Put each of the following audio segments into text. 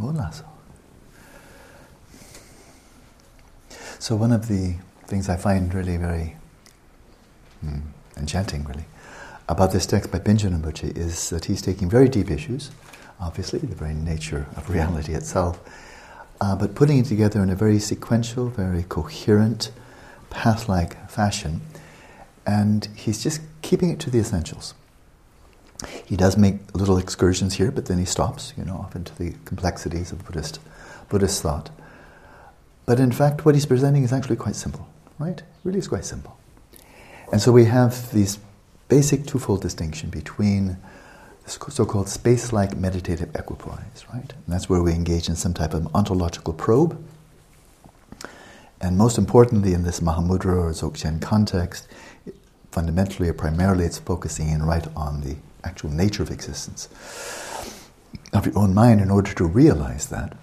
Olaso. So one of the things I find really very enchanting, really, about this text by Bingen Rinpoche is that he's taking very deep issues, obviously, the very nature of reality itself, but putting it together in a very sequential, very coherent, path-like fashion, and he's just keeping it to the essentials. He does make little excursions here, but then he stops, off into the complexities of Buddhist thought. But in fact, what he's presenting is actually quite simple, right? It really is quite simple. And so we have these basic twofold distinction between this so-called space-like meditative equipoise, right? And that's where we engage in some type of ontological probe. And most importantly, in this Mahamudra or Dzogchen context, fundamentally or primarily it's focusing in right on the actual nature of existence of your own mind in order to realize that.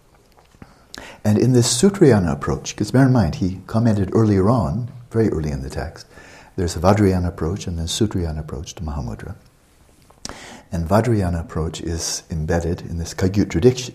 And in this Sutrayana approach, because bear in mind, he commented earlier on, very early in the text, there's a Vajrayana approach and then Sutrayana approach to Mahamudra. And Vajrayana approach is embedded in this Kagyu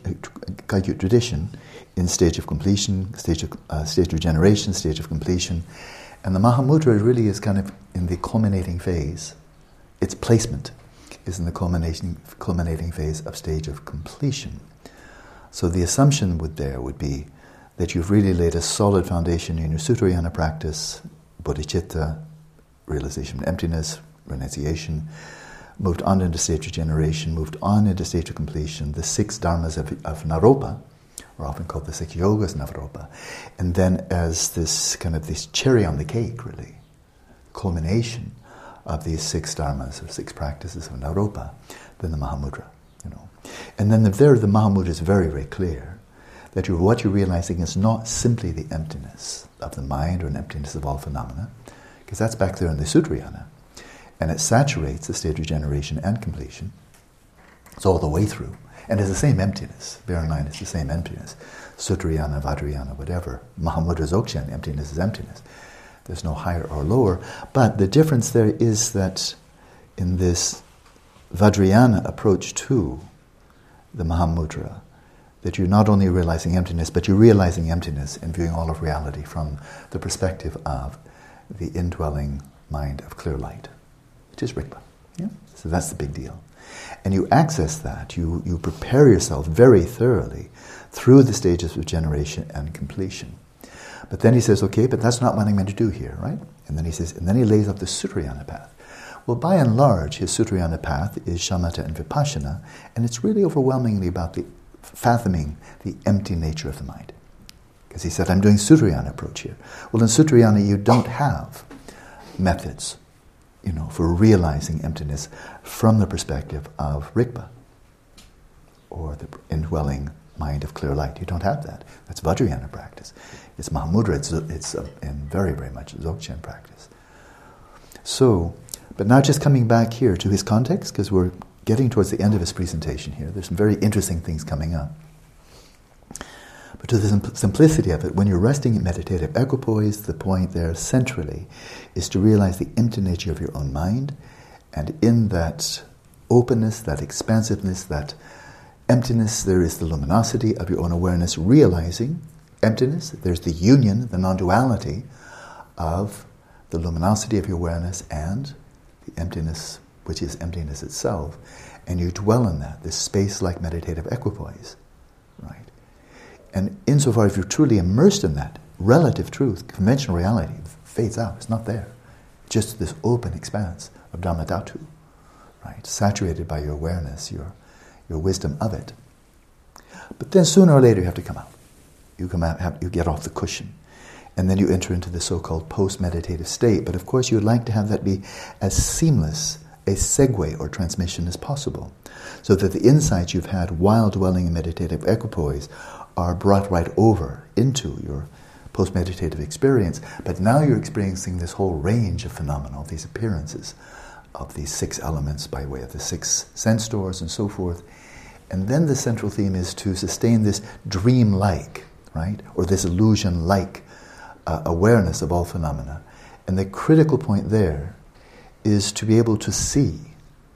tradition in stage of completion, stage of generation, stage of completion. And the Mahamudra really is kind of in the culminating phase. Its placement is in the culminating phase of stage of completion. So the assumption would be that you've really laid a solid foundation in your Sutrayana practice, bodhicitta, realization of emptiness, renunciation, moved on into stage of generation, moved on into stage of completion, the 6 dharmas of Naropa, or often called the 6 yogas of Naropa, and then as this kind of this cherry on the cake, really, culmination of these 6 dharmas or 6 practices of Naropa, then the Mahamudra, And then the Mahamudra is very, very clear that what you're realizing is not simply the emptiness of the mind or an emptiness of all phenomena, because that's back there in the Sutrayana, and it saturates the stage of generation and completion. It's all the way through. And it's the same emptiness. Bear in mind, it's the same emptiness. Sutrayana, Vajrayana, whatever. Mahamudra Dzogchen, emptiness is emptiness. There's no higher or lower. But the difference there is that in this Vajrayana approach to the Mahamudra, that you're not only realizing emptiness, but you're realizing emptiness and viewing all of reality from the perspective of the indwelling mind of clear light, which is Rigpa. Yeah? So that's the big deal. And you access that, you prepare yourself very thoroughly through the stages of generation and completion. But then he says, okay, but that's not what I'm going to do here, right? And then he says, and then he lays out the Sutrayana path. Well, by and large, his Sutrayana path is Shamatha and Vipassana, and it's really overwhelmingly about fathoming the empty nature of the mind. Because he said, I'm doing Sutrayana approach here. Well, in Sutrayana, you don't have methods, for realizing emptiness from the perspective of Rigpa, or the indwelling mind of clear light. You don't have that. That's Vajrayana practice. It's Mahamudra, it's in very, very much Dzogchen practice. So, but now just coming back here to his context, because we're getting towards the end of his presentation here. There's some very interesting things coming up. But to the simplicity of it, when you're resting in meditative equipoise, the point there centrally is to realize the empty nature of your own mind, and in that openness, that expansiveness, that emptiness, there is the luminosity of your own awareness, realizing emptiness. There's the union, the non-duality of the luminosity of your awareness and the emptiness, which is emptiness itself, and you dwell in that, this space-like meditative equipoise, right? And insofar as you're truly immersed in that, relative truth, conventional reality fades out, it's not there. Just this open expanse of Dhammadhatu, right? Saturated by your awareness, your wisdom of it. But then sooner or later you have to come out. You get off the cushion. And then you enter into the so-called post-meditative state. But of course you would like to have that be as seamless a segue or transmission as possible, so that the insights you've had while dwelling in meditative equipoise are brought right over into your post-meditative experience. But now you're experiencing this whole range of phenomena, these appearances of these 6 elements by way of the 6 sense doors and so forth. And then the central theme is to sustain this dream-like, right, or this illusion-like awareness of all phenomena. And the critical point there is to be able to see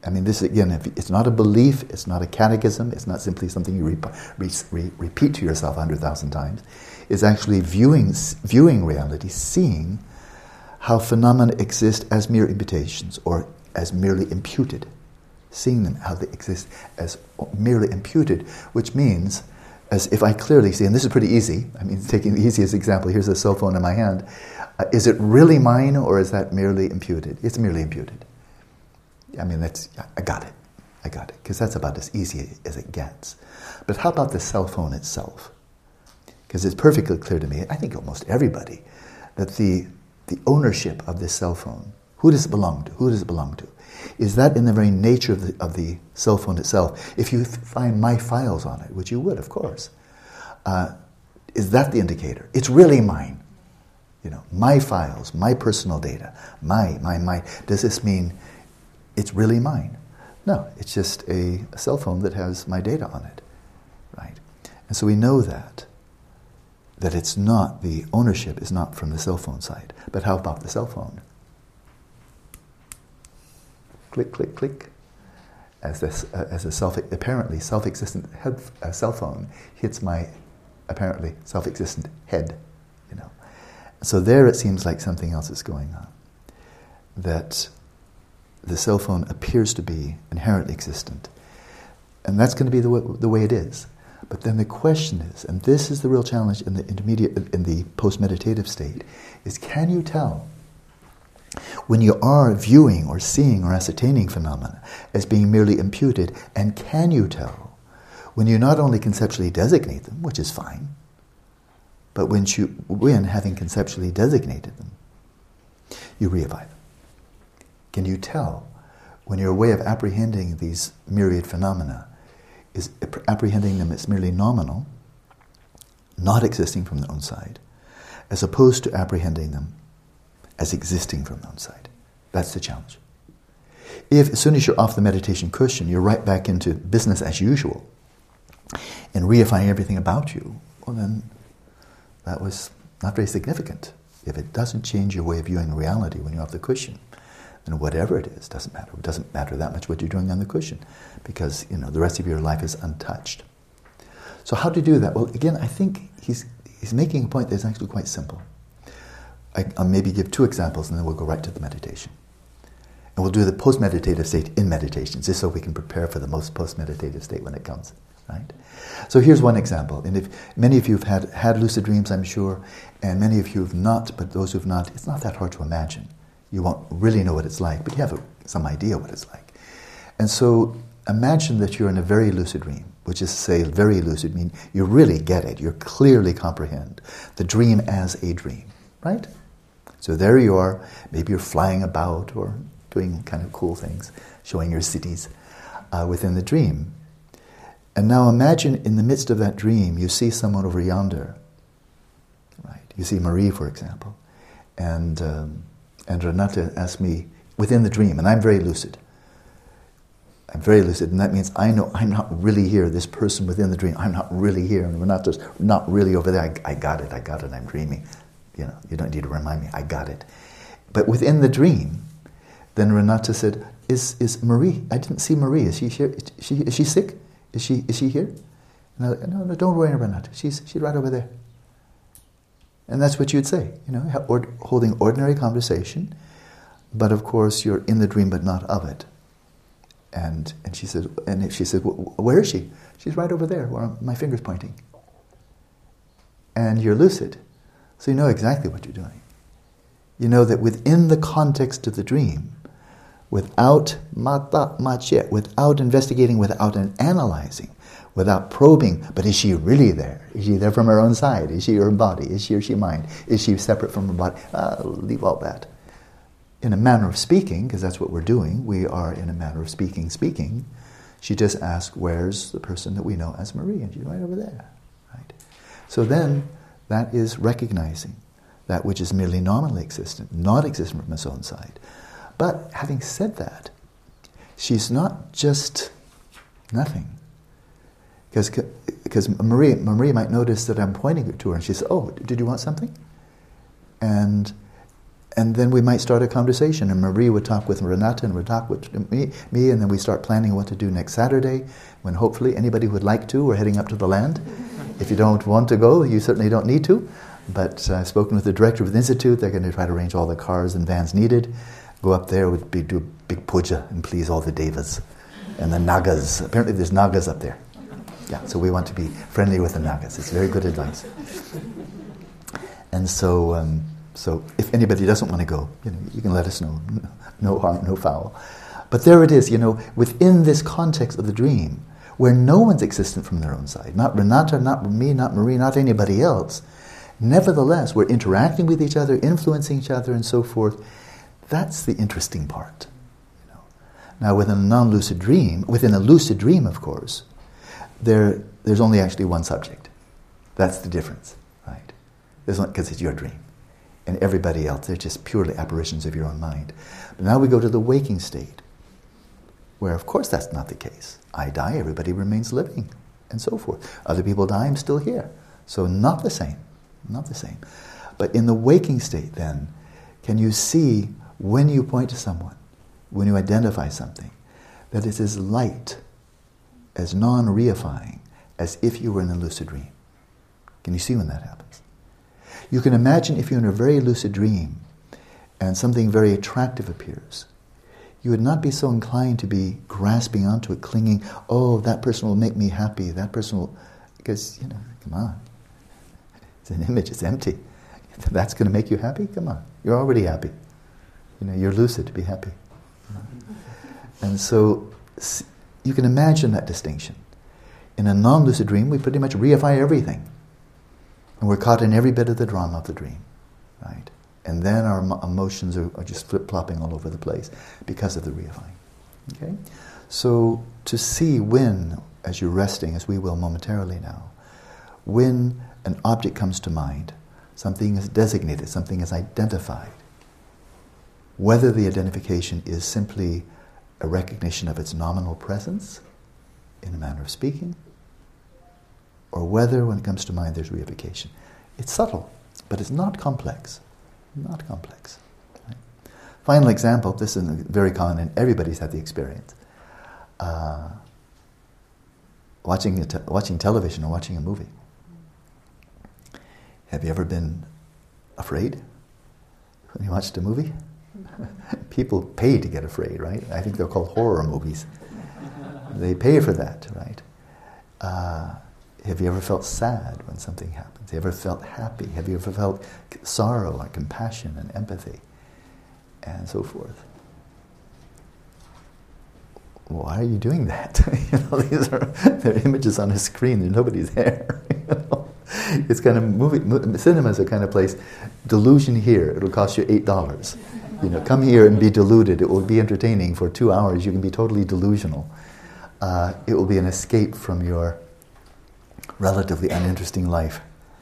I mean, this again, it's not a belief, it's not a catechism, it's not simply something you repeat to yourself 100,000 times. It's actually viewing reality, seeing how phenomena exist as mere imputations or as merely imputed. Seeing them, how they exist as merely imputed, which means, as if I clearly see, and this is pretty easy, I mean, taking the easiest example, here's a cell phone in my hand, is it really mine or is that merely imputed? It's merely imputed. I mean, I got it, because that's about as easy as it gets. But how about the cell phone itself? Because it's perfectly clear to me, I think almost everybody, that the ownership of this cell phone, who does it belong to? Who does it belong to? Is that in the very nature of the cell phone itself? If you find my files on it, which you would, of course, is that the indicator? It's really mine. You know, my files, my personal data, my. Does this mean it's really mine? No, it's just a cell phone that has my data on it, right? And so we know that it's not, the ownership is not from the cell phone side. But how about the cell phone? Click, click, click. As a apparently self-existent cell phone hits my apparently self-existent head, you know. So there it seems like something else is going on. That the cell phone appears to be inherently existent. And that's going to be the way it is. But then the question is, and this is the real challenge in the post-meditative state, is can you tell when you are viewing or seeing or ascertaining phenomena as being merely imputed, and can you tell when you not only conceptually designate them, which is fine, but when having conceptually designated them, you reify them? Can you tell when your way of apprehending these myriad phenomena is apprehending them as merely nominal, not existing from their own side, as opposed to apprehending them as existing from their own side? That's the challenge. If as soon as you're off the meditation cushion, you're right back into business as usual and reifying everything about you, well then that was not very significant. If it doesn't change your way of viewing reality when you're off the cushion, then whatever it is doesn't matter. It doesn't matter that much what you're doing on the cushion, because the rest of your life is untouched. So how to do that? Well, again, I think he's making a point that's actually quite simple. I'll maybe give 2 examples and then we'll go right to the meditation. And we'll do the post-meditative state in meditation, just so we can prepare for the most post-meditative state when it comes, right? So here's one example. And if many of you have had lucid dreams, I'm sure, and many of you have not, but those who have not, it's not that hard to imagine. You won't really know what it's like, but you have some idea what it's like. And so imagine that you're in a very lucid dream, which is to say very lucid, mean you really get it, you clearly comprehend the dream as a dream, right? So there you are, maybe you're flying about or doing kind of cool things, showing your cities within the dream. And now imagine in the midst of that dream, you see someone over yonder, right? You see Marie, for example, and Renata asked me within the dream, and I'm very lucid. I'm very lucid, and that means I know I'm not really here. This person within the dream, I'm not really here, and Renata's not really over there. I got it, I'm dreaming. You don't need to remind me, I got it. But within the dream, then Renata said, is Marie, I didn't see Marie, is she here? Is she sick? Is she here? No, don't worry, Renata, she's right over there. And that's what you'd say, holding ordinary conversation, but of course you're in the dream but not of it. And she said, where is she? She's right over there, where my finger's pointing. And you're lucid, so you know exactly what you're doing. You know that within the context of the dream, without without investigating, without analyzing, without probing, but is she really there? Is she there from her own side? Is she her body? Is she or she mind? Is she separate from her body? Leave all that. In a manner of speaking, because that's what we're doing, we are in a manner of speaking. She just asked, where's the person that we know as Marie? And she's right over there. Right? So then, that is recognizing that which is merely nominally existent, not existent from its own side. But having said that, she's not just nothing. Because Marie might notice that I'm pointing to her, and she says, "Oh, did you want something?" And And then we might start a conversation, and Marie would talk with Renata, and would talk with me, and then we start planning what to do next Saturday, when hopefully anybody who would like to, we're heading up to the land. If you don't want to go, you certainly don't need to. But I've spoken with the director of the Institute. They're going to try to arrange all the cars and vans needed. Go up there, do a big puja and please all the devas and the nagas. Apparently there's nagas up there. Yeah, so we want to be friendly with the nagas. It's very good advice. And so if anybody doesn't want to go, you can let us know. No harm, no foul. But there it is, within this context of the dream, where no one's existent from their own side. Not Renata, not me, not Marie, not anybody else. Nevertheless, we're interacting with each other, influencing each other, and so forth. That's the interesting part. Now, within a non-lucid dream, within a lucid dream, of course, there's only actually one subject. That's the difference, right? Because it's your dream. And everybody else, they're just purely apparitions of your own mind. But now we go to the waking state, where, of course, that's not the case. I die, everybody remains living, and so forth. Other people die, I'm still here. So not the same. Not the same. But in the waking state, then, can you see when you point to someone, when you identify something, that it is as light, as non-reifying, as if you were in a lucid dream? Can you see when that happens? You can imagine if you're in a very lucid dream and something very attractive appears, you would not be so inclined to be grasping onto it, clinging, oh, that person will make me happy, that person will... Because, come on. It's an image, it's empty. That's going to make you happy? Come on. You're already happy. You're lucid, be happy. And so you can imagine that distinction. In a non-lucid dream, we pretty much reify everything. And we're caught in every bit of the drama of the dream, right? And then our emotions are just flip-flopping all over the place because of the reifying. Okay? So to see when, as you're resting, as we will momentarily now, when an object comes to mind, something is designated, something is identified, whether the identification is simply a recognition of its nominal presence, in a manner of speaking, or whether, when it comes to mind, there's reification. It's subtle, but it's not complex. Not complex. Right? Final example, this is very common, and everybody's had the experience. Watching television or watching a movie. Have you ever been afraid when you watched a movie? People pay to get afraid, right? I think they're called horror movies. They pay for that, right? Have you ever felt sad when something happens? Have you ever felt happy? Have you ever felt sorrow and compassion and empathy and so forth? Why are you doing that? These are they're images on a screen. There's nobody's there. It's kind of cinema's a kind of place. Delusion here. It'll cost you $8. Come here and be deluded. It will be entertaining for 2 hours. You can be totally delusional. It will be an escape from your relatively uninteresting life.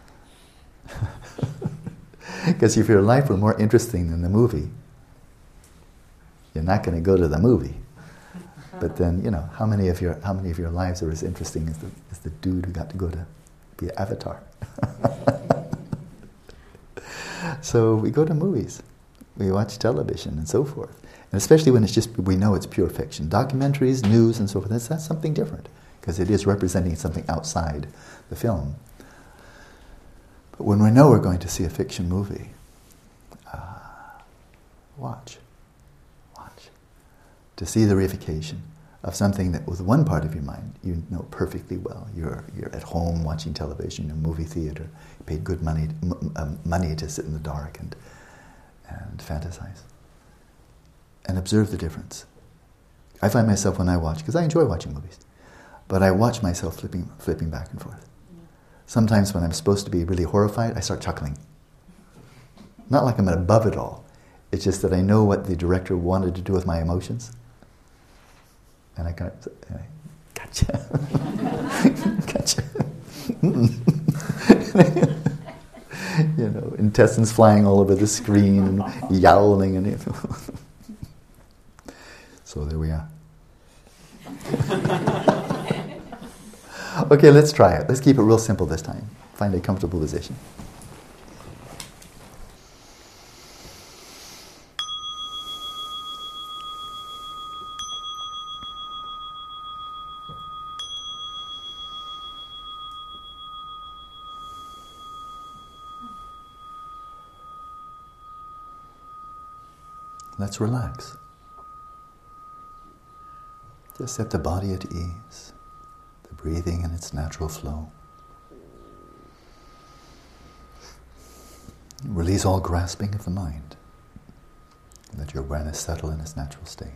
Because if your life were more interesting than the movie, you're not going to go to the movie. But then, how many of your lives are as interesting as the dude who got to go to be an Avatar? So we go to movies, we watch television and so forth. And especially when we know it's pure fiction. Documentaries, news and so forth, that's something different, because it is representing something outside the film. But when we know we're going to see a fiction movie, watch. To see the reification of something that with one part of your mind you know perfectly well. You're at home watching television, a movie theater, you paid good money to sit in the dark and fantasize. And observe the difference. I find myself when I watch, because I enjoy watching movies, but I watch myself flipping back and forth. Sometimes when I'm supposed to be really horrified, I start chuckling. Not like I'm above it all. It's just that I know what the director wanted to do with my emotions. And I kind of, gotcha. Gotcha. Intestines flying all over the screen, and yowling, and so there we are. Okay, let's try it. Let's keep it real simple this time. Find a comfortable position. Let's relax. Just set the body at ease, the breathing in its natural flow. Release all grasping of the mind. Let your awareness settle in its natural state.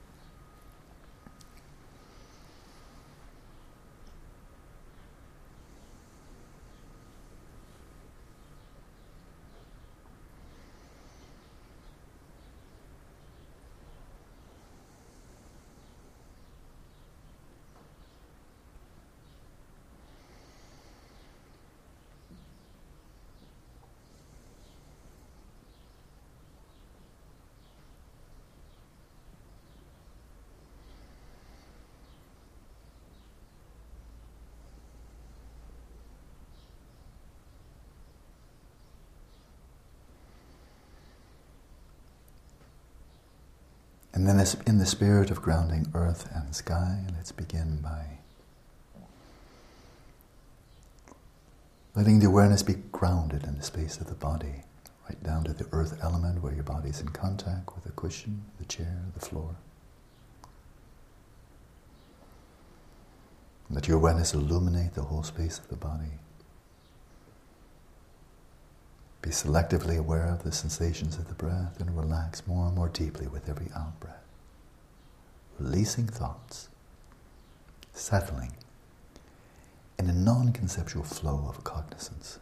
And then in the spirit of grounding earth and sky, let's begin by letting the awareness be grounded in the space of the body, right down to the earth element where your body is in contact with the cushion, the chair, the floor. Let your awareness illuminate the whole space of the body. Be selectively aware of the sensations of the breath and relax more and more deeply with every out-breath. Releasing thoughts, settling in a non-conceptual flow of cognizance.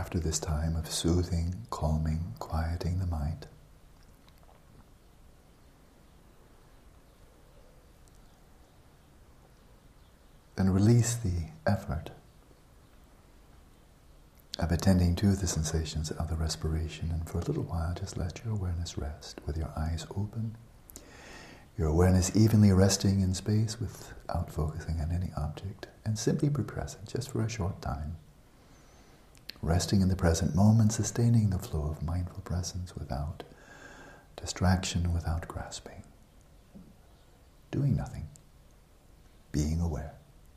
after this time of soothing, calming, quieting the mind, then release the effort of attending to the sensations of the respiration, and for a little while just let your awareness rest with your eyes open, your awareness evenly resting in space without focusing on any object, and simply be present just for a short time, resting in the present moment, sustaining the flow of mindful presence without distraction, without grasping, doing nothing, being aware.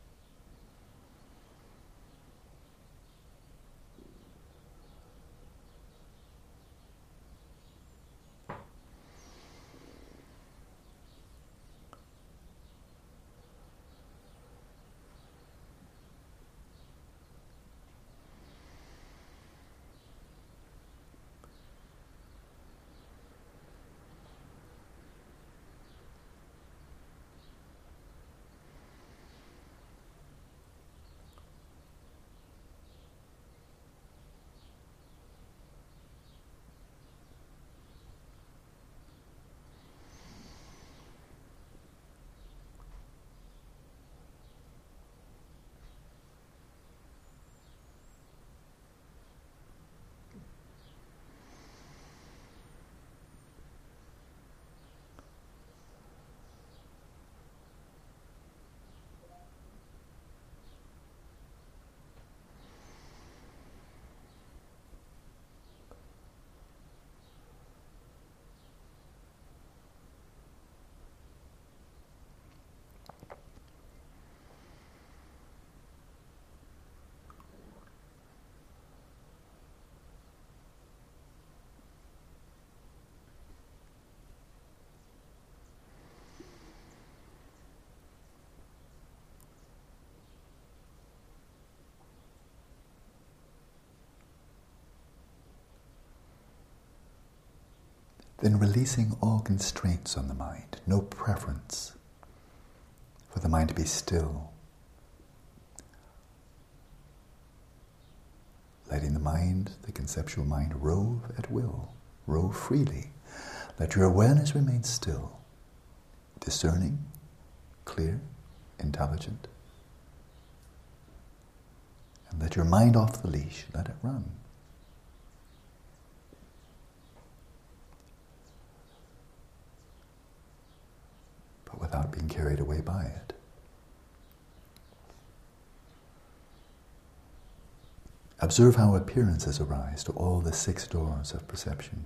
Then releasing all constraints on the mind, no preference for the mind to be still. Letting the mind, the conceptual mind, rove at will, rove freely. Let your awareness remain still, discerning, clear, intelligent. And let your mind off the leash, let it run. But without being carried away by it. Observe how appearances arise to all the 6 doors of perception.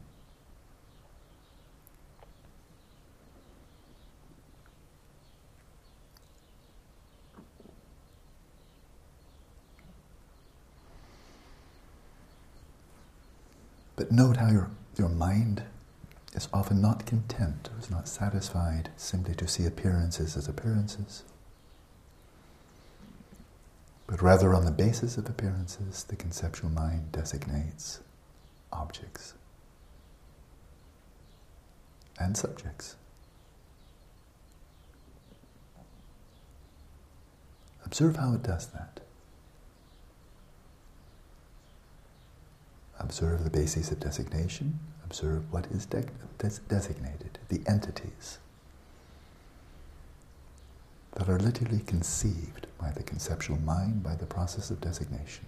But note how your mind is often not content, or is not satisfied simply to see appearances as appearances, but rather on the basis of appearances, the conceptual mind designates objects and subjects. Observe how it does that. Observe the basis of designation. Observe what is designated, the entities that are literally conceived by the conceptual mind by the process of designation.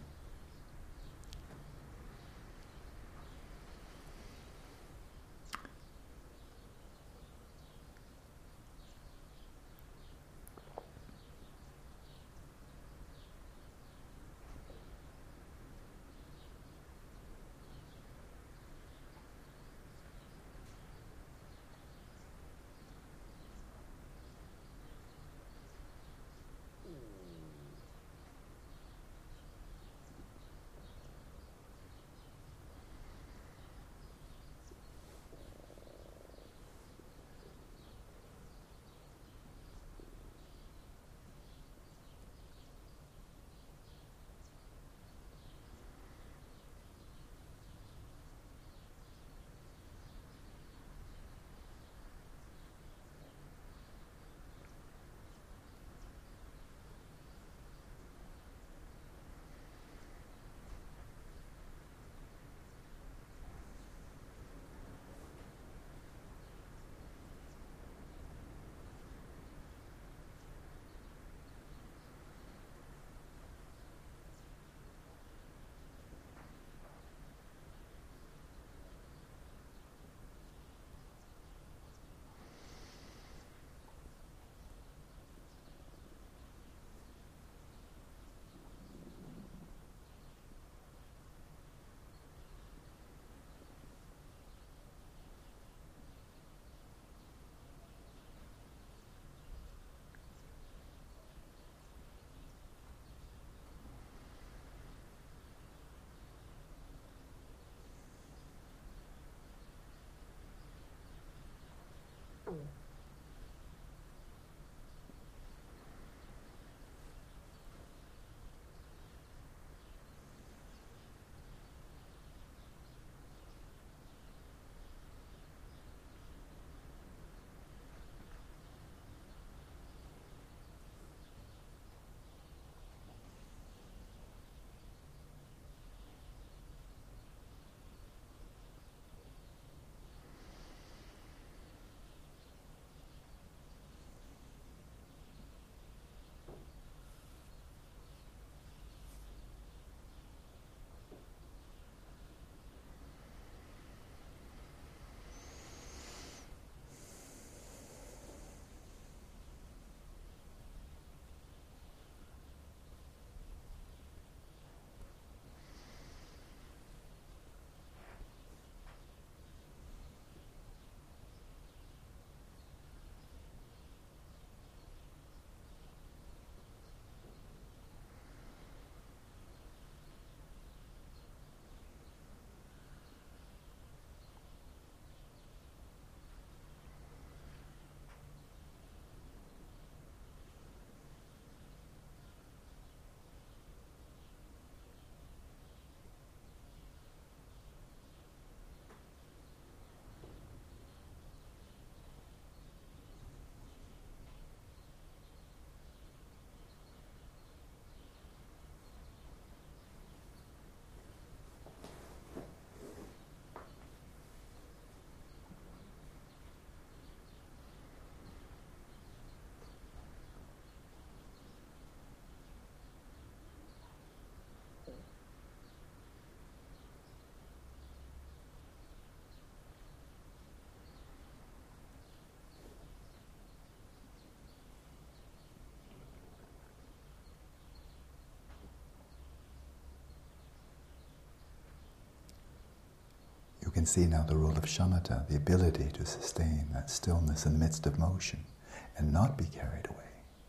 see now the role of shamatha, the ability to sustain that stillness in the midst of motion and not be carried away.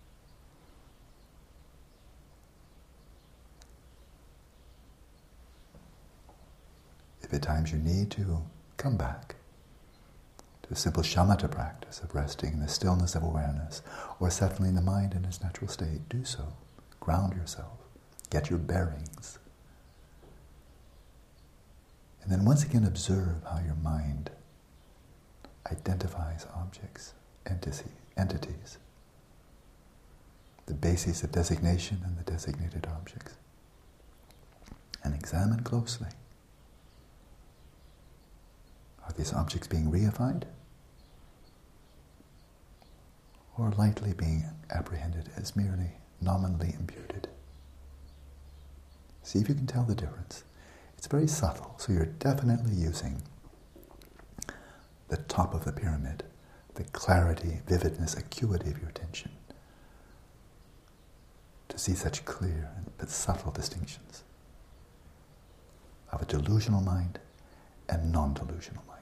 If at times you need to come back to a simple shamatha practice of resting in the stillness of awareness or settling the mind in its natural state, do so. Ground yourself. Get your bearings. And then once again observe how your mind identifies objects, entities, the basis of designation and the designated objects. And examine closely. Are these objects being reified? Or lightly being apprehended as merely nominally imputed? See if you can tell the difference. It's very subtle, so you're definitely using the top of the pyramid, the clarity, vividness, acuity of your attention to see such clear but subtle distinctions of a delusional mind and non-delusional mind.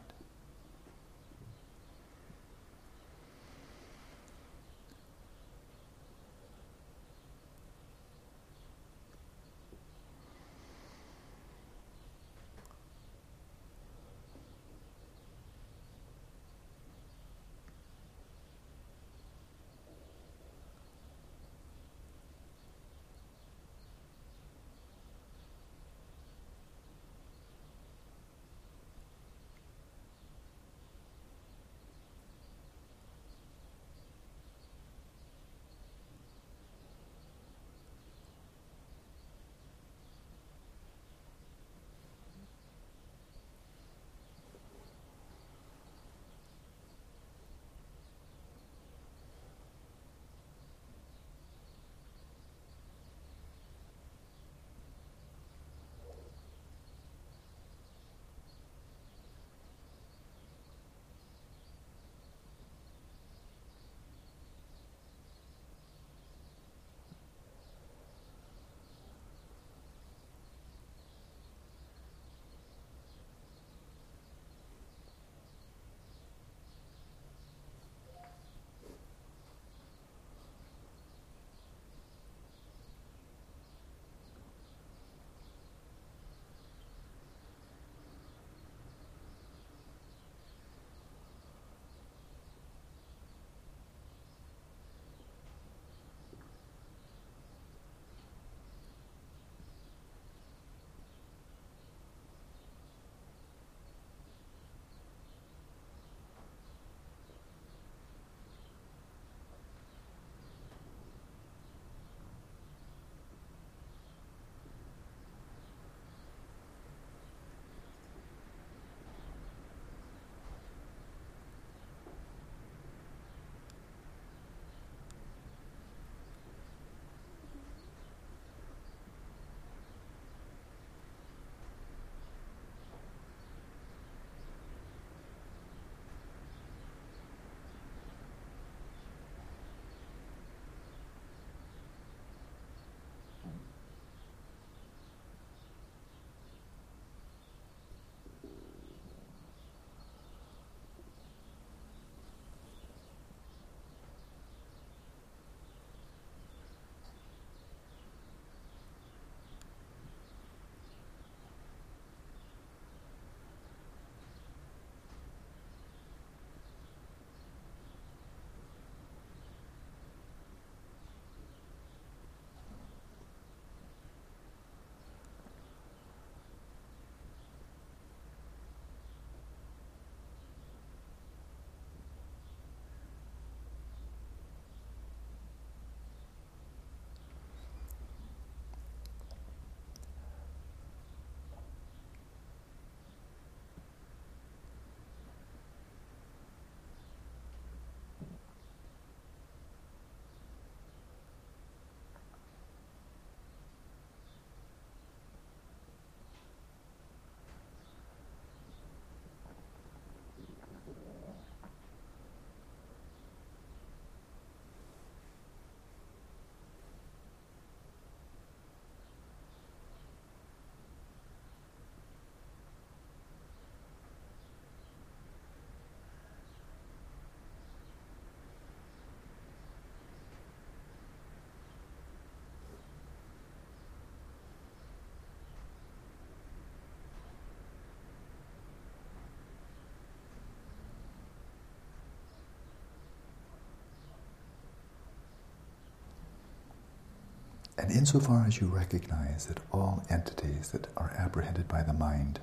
And insofar as you recognize that all entities that are apprehended by the mind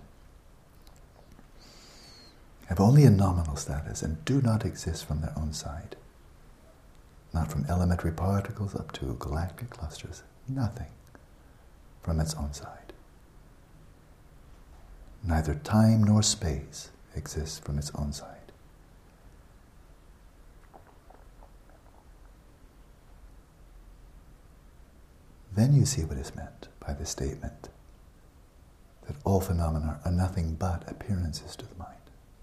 have only a nominal status and do not exist from their own side, not from elementary particles up to galactic clusters, nothing from its own side. Neither time nor space exists from its own side. Then you see what is meant by the statement that all phenomena are nothing but appearances to the mind.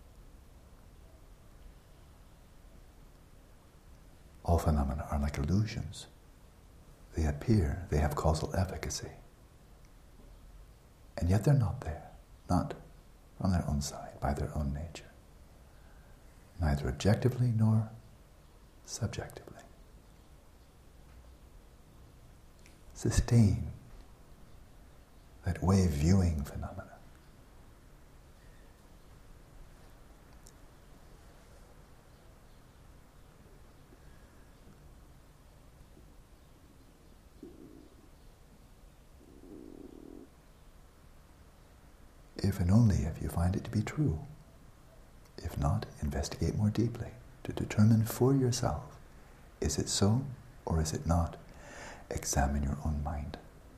All phenomena are like illusions. They appear, they have causal efficacy. And yet they're not there, not on their own side, by their own nature. Neither objectively nor subjectively. Sustain that way of viewing phenomena. If and only if you find it to be true. If not, investigate more deeply to determine for yourself, is it so or is it not? Examine your own mind.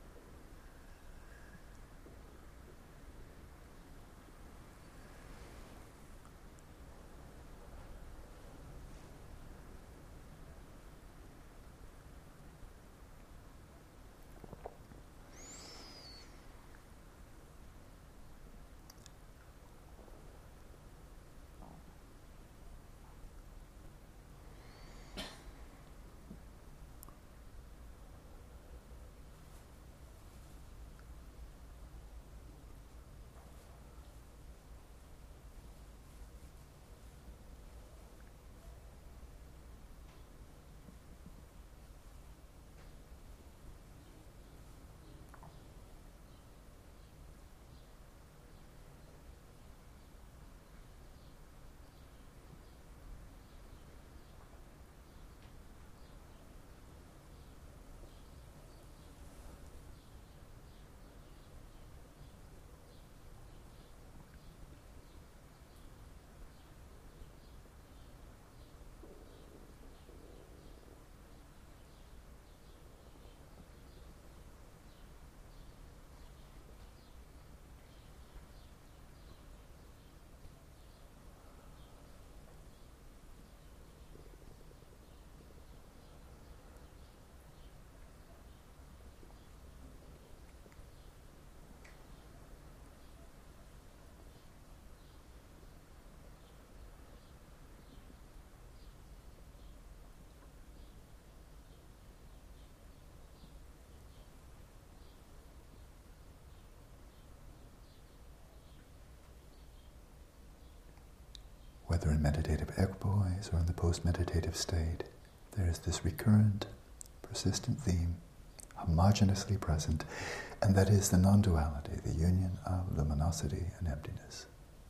Whether in meditative equipoise or in the post-meditative state, there is this recurrent, persistent theme, homogeneously present, and that is the non-duality, the union of luminosity and emptiness.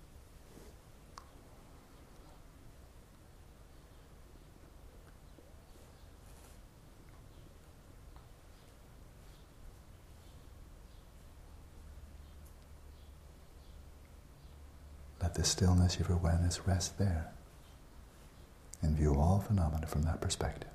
Let the stillness of your awareness rest there and view all phenomena from that perspective.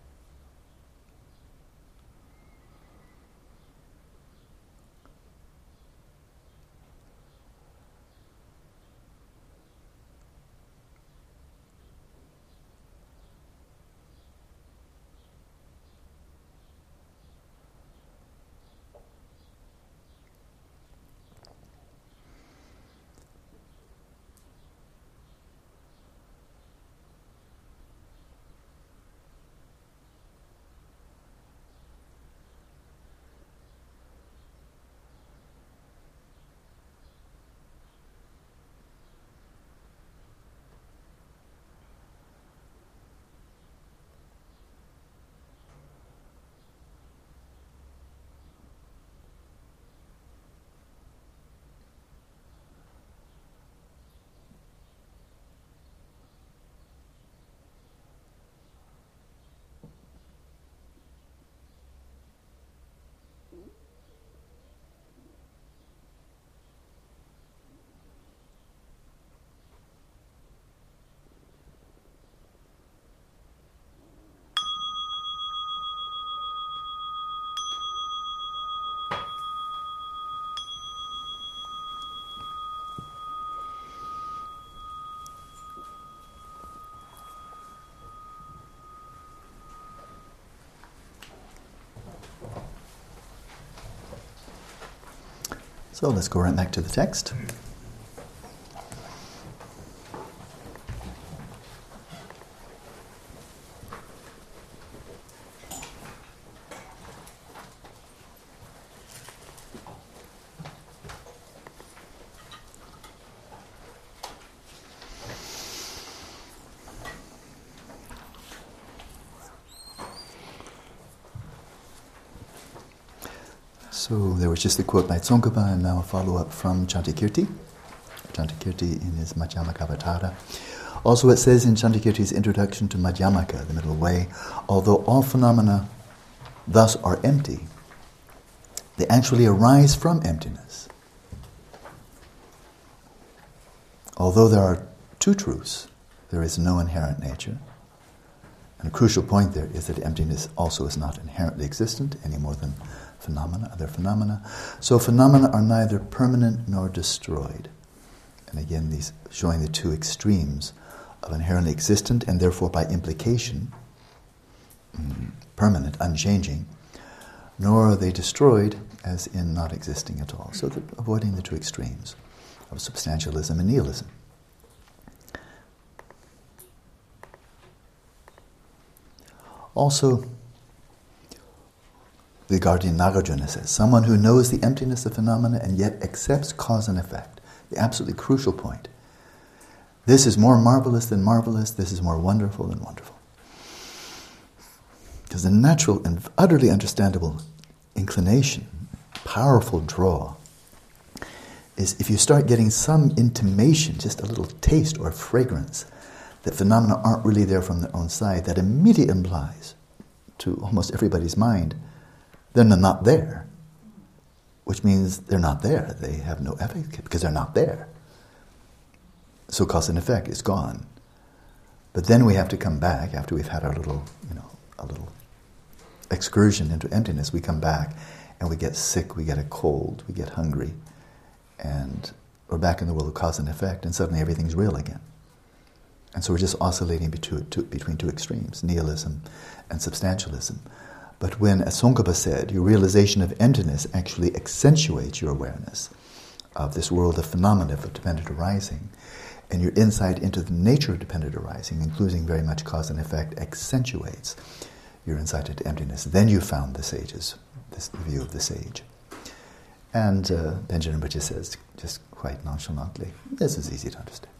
So let's go right back to the text. So there was just a quote by Tsongkhapa, and now a follow-up from Chantakirti. Chantakirti in his Madhyamaka. Also it says in Chantakirti's introduction to Madhyamaka, the middle way, although all phenomena thus are empty, they actually arise from emptiness. Although there are two truths, there is no inherent nature. And a crucial point there is that emptiness also is not inherently existent any more than other phenomena. So phenomena are neither permanent nor destroyed. And again, these showing the two extremes of inherently existent and therefore by implication permanent, unchanging, nor are they destroyed as in not existing at all. So avoiding the two extremes of substantialism and nihilism. Also, the guardian Nagarjuna says, someone who knows the emptiness of phenomena and yet accepts cause and effect. The absolutely crucial point. This is more marvelous than marvelous. This is more wonderful than wonderful. Because the natural and utterly understandable inclination, powerful draw, is if you start getting some intimation, just a little taste or fragrance, that phenomena aren't really there from their own side, that immediately implies to almost everybody's mind, they're not there. Which means they're not there. They have no effect because they're not there. So cause and effect is gone. But then we have to come back after we've had our little, a little excursion into emptiness. We come back and we get sick, we get a cold, we get hungry, and we're back in the world of cause and effect, and suddenly everything's real again. And so we're just oscillating between two extremes, nihilism and substantialism. But when, as Tsongkhapa said, your realization of emptiness actually accentuates your awareness of this world of phenomena of dependent arising, and your insight into the nature of dependent arising, including very much cause and effect, accentuates your insight into emptiness. Then you found the sages, this view of the sage. And Benjamin Rinpoche says, just quite nonchalantly, this is easy to understand.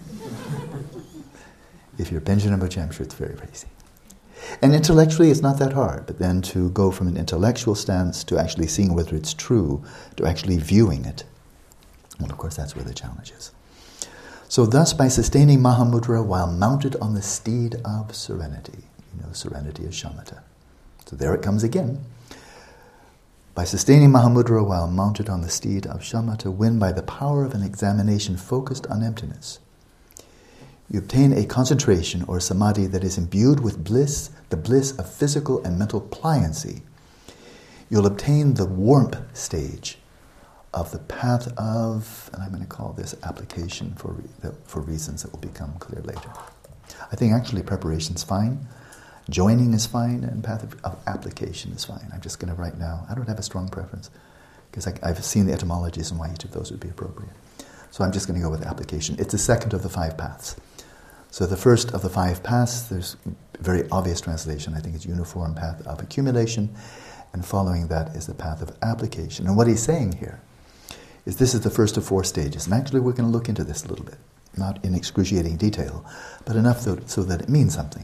If you're Benjamin Rinpoche, I'm sure it's very, very easy. And intellectually, it's not that hard, but then to go from an intellectual stance to actually seeing whether it's true, to actually viewing it, well, of course, that's where the challenge is. So thus, by sustaining Mahamudra while mounted on the steed of serenity, serenity is shamatha. So there it comes again. By sustaining Mahamudra while mounted on the steed of shamatha, when by the power of an examination focused on emptiness, you obtain a concentration or samadhi that is imbued with bliss, the bliss of physical and mental pliancy. You'll obtain the warmth stage of the path of, and I'm going to call this application for reasons that will become clear later. I think actually preparation's fine, joining is fine, and path of application is fine. I'm just going to write now. I don't have a strong preference because I've seen the etymologies and why each of those would be appropriate. So I'm just going to go with application. It's the second of the 5 paths. So the first of the 5 paths, there's a very obvious translation. I think it's uniform path of accumulation, and following that is the path of application. And what he's saying here is this is the first of 4 stages. And actually we're going to look into this a little bit, not in excruciating detail, but enough so that it means something.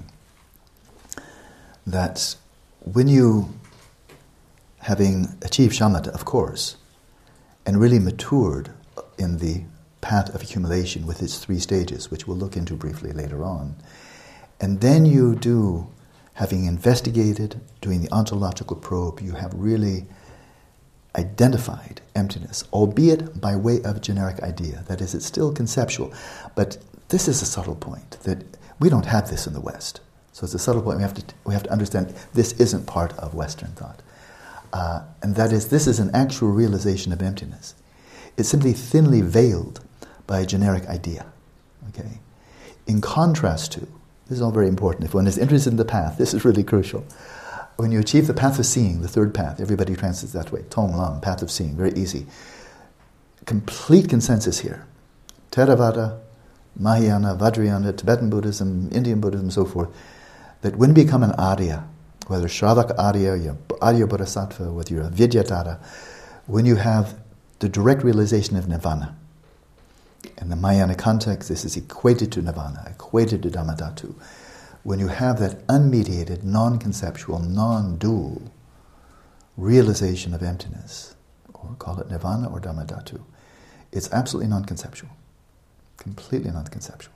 That when you, having achieved shamatha, of course, and really matured in the path of accumulation with its 3 stages, which we'll look into briefly later on. And then you do, having investigated, doing the ontological probe, you have really identified emptiness, albeit by way of generic idea. That is, it's still conceptual. But this is a subtle point, that we don't have this in the West. So it's a subtle point. We have to understand this isn't part of Western thought. And that is, this is an actual realization of emptiness. It's simply thinly veiled by a generic idea. Okay? In contrast to, this is all very important, if one is interested in the path, this is really crucial. When you achieve the path of seeing, the 3rd path, everybody translates that way, Tong Lam, path of seeing, very easy. complete consensus here. Theravada, Mahayana, Vajrayana, Tibetan Buddhism, Indian Buddhism, and so forth, that when you become an Arya, whether Shravaka Arya, you're Arya Bodhisattva, whether you're a Vidyadhara, when you have the direct realization of Nirvana, in the Mahayana context, this is equated to Nirvana, equated to Dhammadhatu. When you have that unmediated, non-conceptual, non-dual realization of emptiness, or call it Nirvana or Dhammadhatu, it's absolutely non-conceptual, completely non-conceptual.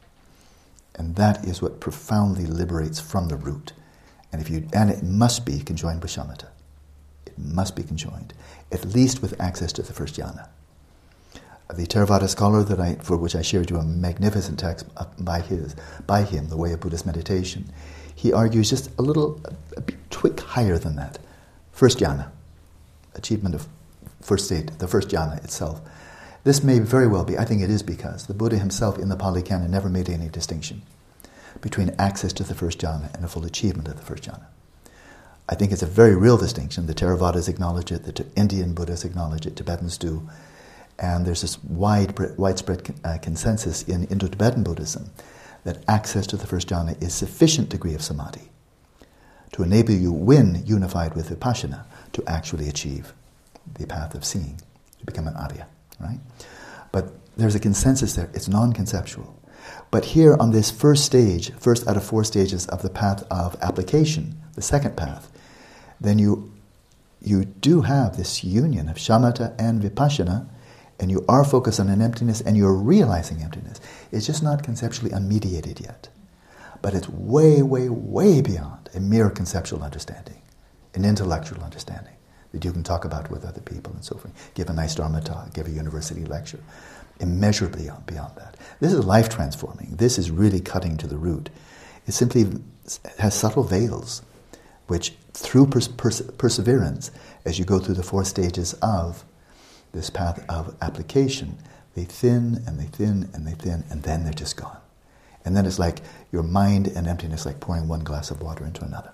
And that is what profoundly liberates from the root. And it must be conjoined with shamatha. It must be conjoined, at least with access to the first jhana. The Theravada scholar for which I shared you a magnificent text by him, The Way of Buddhist Meditation, he argues just a tweak higher than that. First jhana, achievement of first state, the first jhana itself. This may very well be, I think it is because the Buddha himself in the Pali Canon never made any distinction between access to the first jhana and a full achievement of the first jhana. I think it's a very real distinction. The Theravadas acknowledge it, the Indian Buddhists acknowledge it, Tibetans do. And there's this widespread consensus in Indo-Tibetan Buddhism that access to the first jhana is sufficient degree of samadhi to enable you, when unified with vipassana, to actually achieve the path of seeing, to become an Arya, right? But there's a consensus there. It's non-conceptual. But here on this first stage, first out of 4 stages of the path of application, the second path, then you do have this union of shamatha and vipassana, and you are focused on an emptiness, and you're realizing emptiness. It's just not conceptually unmediated yet. But it's way, way, way beyond a mere conceptual understanding, an intellectual understanding that you can talk about with other people and so forth. Give a nice Dharma talk, give a university lecture. Immeasurably beyond that. This is life transforming. This is really cutting to the root. It simply has subtle veils, which through perseverance, as you go through the 4 stages of this path of application, they thin and they thin and they thin, and then they're just gone. And then it's like your mind and emptiness, like pouring one glass of water into another.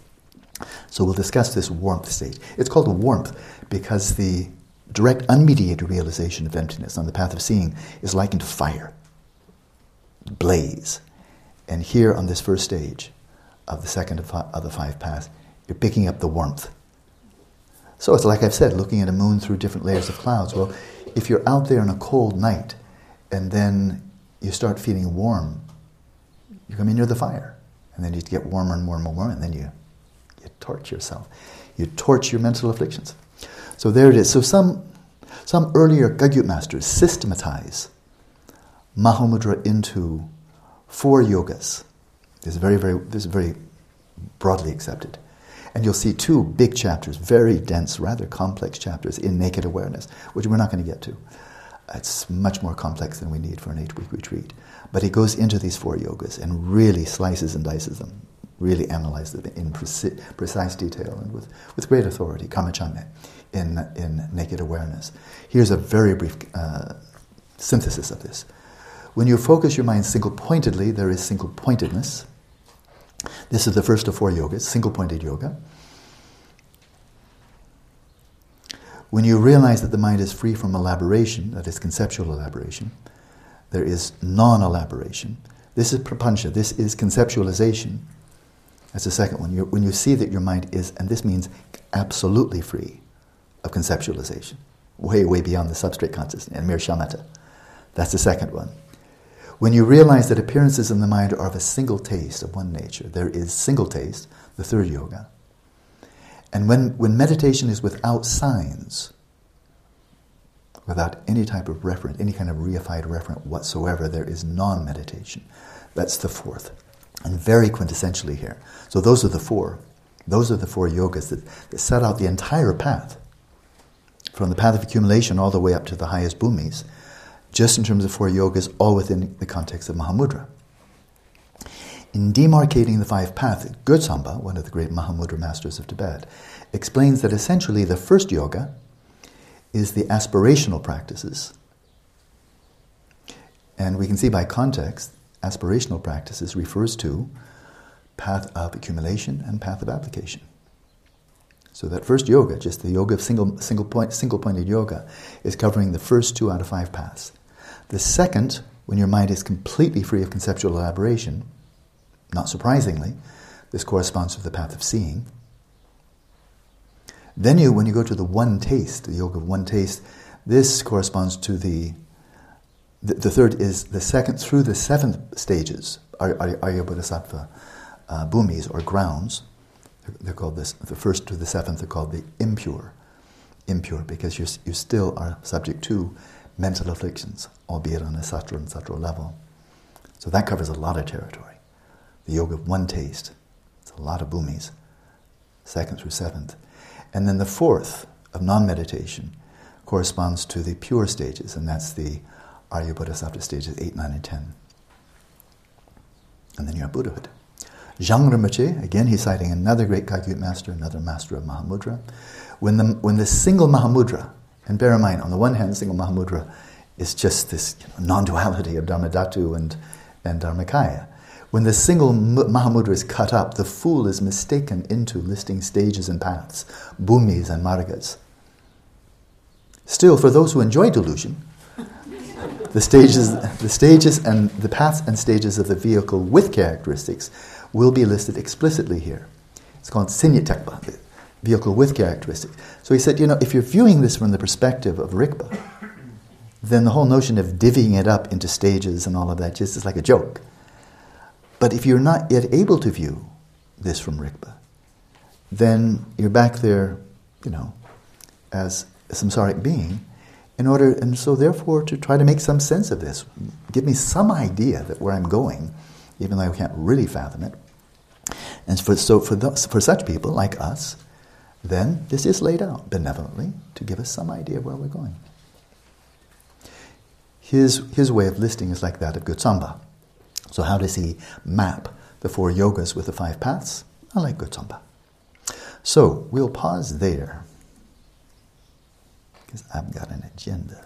So we'll discuss this warmth stage. It's called a warmth because the direct unmediated realization of emptiness on the path of seeing is likened to fire, blaze. And here on this first stage of the second of the 5 paths, you're picking up the warmth. So it's like I've said, looking at a moon through different layers of clouds. Well, if you're out there on a cold night and then you start feeling warm, you come in near the fire. And then you get warmer and warmer and warmer, and then you torch yourself. You torch your mental afflictions. So there it is. So some earlier Gagyut masters systematize Mahamudra into 4 yogas. This is very broadly accepted. And you'll see 2 big chapters, very dense, rather complex chapters in Naked Awareness, which we're not going to get to. It's much more complex than we need for an 8-week retreat. But he goes into these 4 yogas and really slices and dices them, really analyzes them in precise detail and with great authority, Kamachame, in Naked Awareness. Here's a very brief synthesis of this. When you focus your mind single-pointedly, there is single-pointedness. This is the first of 4 yogas, single-pointed yoga. When you realize that the mind is free from elaboration, that is conceptual elaboration, there is non-elaboration. This is prapancha, this is conceptualization. That's the second one. When you see that your mind is, and this means absolutely free of conceptualization, way, way beyond the substrate consciousness and mere shamatha. That's the second one. When you realize that appearances in the mind are of a single taste, of one nature, there is single taste, the third yoga. And when meditation is without signs, without any type of referent, any kind of reified referent whatsoever, there is non-meditation. That's the 4th. And very quintessentially here. So those are the 4. Those are the 4 yogas that set out the entire path, from the path of accumulation all the way up to the highest bhumis, just in terms of 4 yogas, all within the context of Mahamudra. In demarcating the 5 paths, Gyaltsamba, one of the great Mahamudra masters of Tibet, explains that essentially the first yoga is the aspirational practices. And we can see by context, aspirational practices refers to path of accumulation and path of application. So that first yoga, just the yoga of single-pointed yoga, is covering the first 2 out of 5 paths. The second, when your mind is completely free of conceptual elaboration, not surprisingly, this corresponds to the path of seeing. Then when you go to the one taste, the yoga of one taste, this corresponds to the third is the second through the 7th stages, Arya Bodhisattva bhumis or grounds. They're called this, the first to the 7th are called the impure. Impure because you still are subject to mental afflictions, albeit on a sattva and sattva level. So that covers a lot of territory. The yoga of one taste, it's a lot of bhumis, 2nd through 7th. And then the 4th of non-meditation corresponds to the pure stages, and that's the Arya Bodhisattva stages 8, 9, and 10. And then you have Buddhahood. Zhang Rinpoche, again he's citing another great Kagyut master, another master of Mahamudra. When the single Mahamudra, and bear in mind, on the one hand, single Mahamudra is just this non-duality of Dharmadhatu and Dharmakaya. When the single Mahamudra is cut up, the fool is mistaken into listing stages and paths, bhumis and margas. Still, for those who enjoy delusion, the stages and the paths and stages of the vehicle with characteristics will be listed explicitly here. It's called Sinyatekpa, the vehicle with characteristics. So he said, if you're viewing this from the perspective of Rigpa, then the whole notion of divvying it up into stages and all of that just is like a joke. But if you're not yet able to view this from Rigpa, then you're back there, as a samsaric being, and so therefore to try to make some sense of this, give me some idea that where I'm going, even though I can't really fathom it. And for such people like us, then this is laid out benevolently to give us some idea of where we're going. His way of listing is like that of Gutsamba. So how does he map the 4 yogas with the 5 paths? I like Gutsamba. So we'll pause there, because I've got an agenda.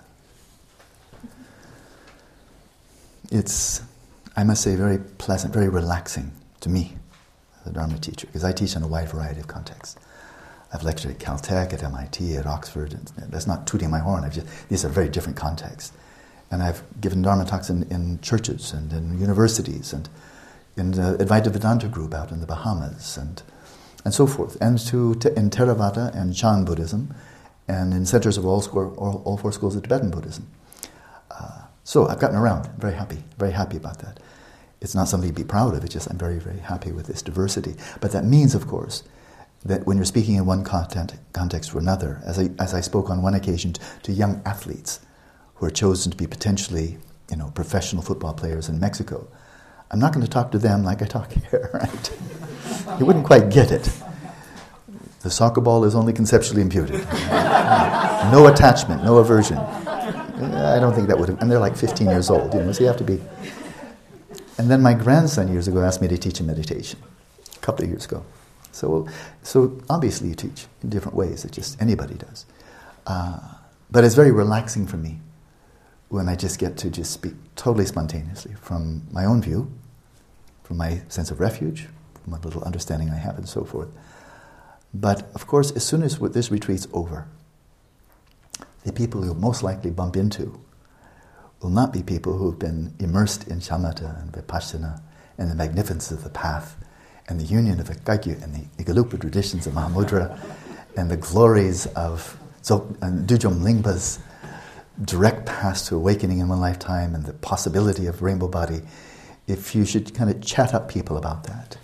It's, I must say, very pleasant, very relaxing to me as a Dharma teacher, because I teach in a wide variety of contexts. I've lectured at Caltech, at MIT, at Oxford, and that's not tooting my horn, these are very different contexts. And I've given Dharma talks in churches and in universities and in the Advaita Vedanta group out in the Bahamas and so forth, and in Theravada and Chan Buddhism, and in centers of all 4 schools of Tibetan Buddhism. So I've gotten around. I'm very happy about that. It's not something to be proud of, it's just I'm very, very happy with this diversity. But that means, of course, that when you're speaking in one context or another, as I spoke on one occasion to young athletes who are chosen to be potentially, professional football players in Mexico, I'm not going to talk to them like I talk here, right? You wouldn't quite get it. The soccer ball is only conceptually imputed. No attachment, no aversion. I don't think that would have... And they're like 15 years old, so you have to be... And then my grandson years ago asked me to teach him meditation, a couple of years ago. So obviously you teach in different ways, it just anybody does. But it's very relaxing for me when I just get to just speak totally spontaneously from my own view, from my sense of refuge, from what little understanding I have and so forth. But of course, as soon as this retreat's over, the people you'll most likely bump into will not be people who have been immersed in shamatha and vipassana and the magnificence of the path and the union of the Kagyu and the Igalupa traditions of Mahamudra and the glories of Dujom Lingpa's direct path to awakening in one lifetime and the possibility of rainbow body. If you should kind of chat up people about that,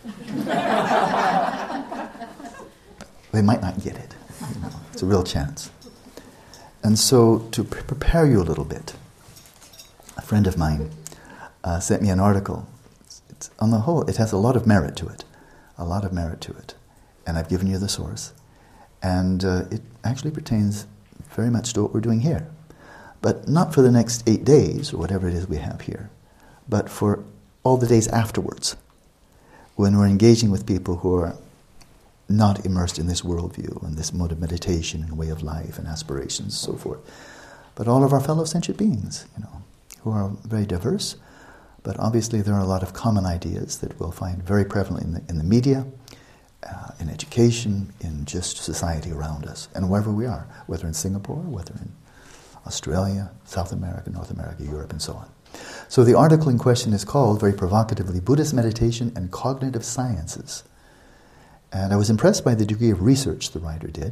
they might not get it. It's a real chance. And so to prepare you a little bit, a friend of mine sent me an article. It's, on the whole, it has a lot of merit to it. And I've given you the source. And it actually pertains very much to what we're doing here. But not for the next 8 days, or whatever it is we have here, but for all the days afterwards, when we're engaging with people who are not immersed in this worldview and this mode of meditation and way of life and aspirations and so forth, but all of our fellow sentient beings, who are very diverse, but obviously there are a lot of common ideas that we'll find very prevalent in the media, in education, in just society around us, and wherever we are, whether in Singapore, whether in Australia, South America, North America, Europe, and so on. So the article in question is called, very provocatively, Buddhist Meditation and Cognitive Sciences. And I was impressed by the degree of research the writer did.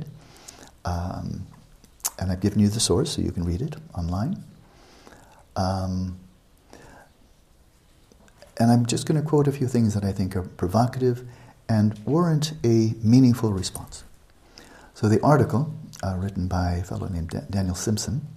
And I've given you the source so you can read it online. And I'm just going to quote a few things that I think are provocative and warrant a meaningful response. So the article, written by a fellow named Daniel Simpson,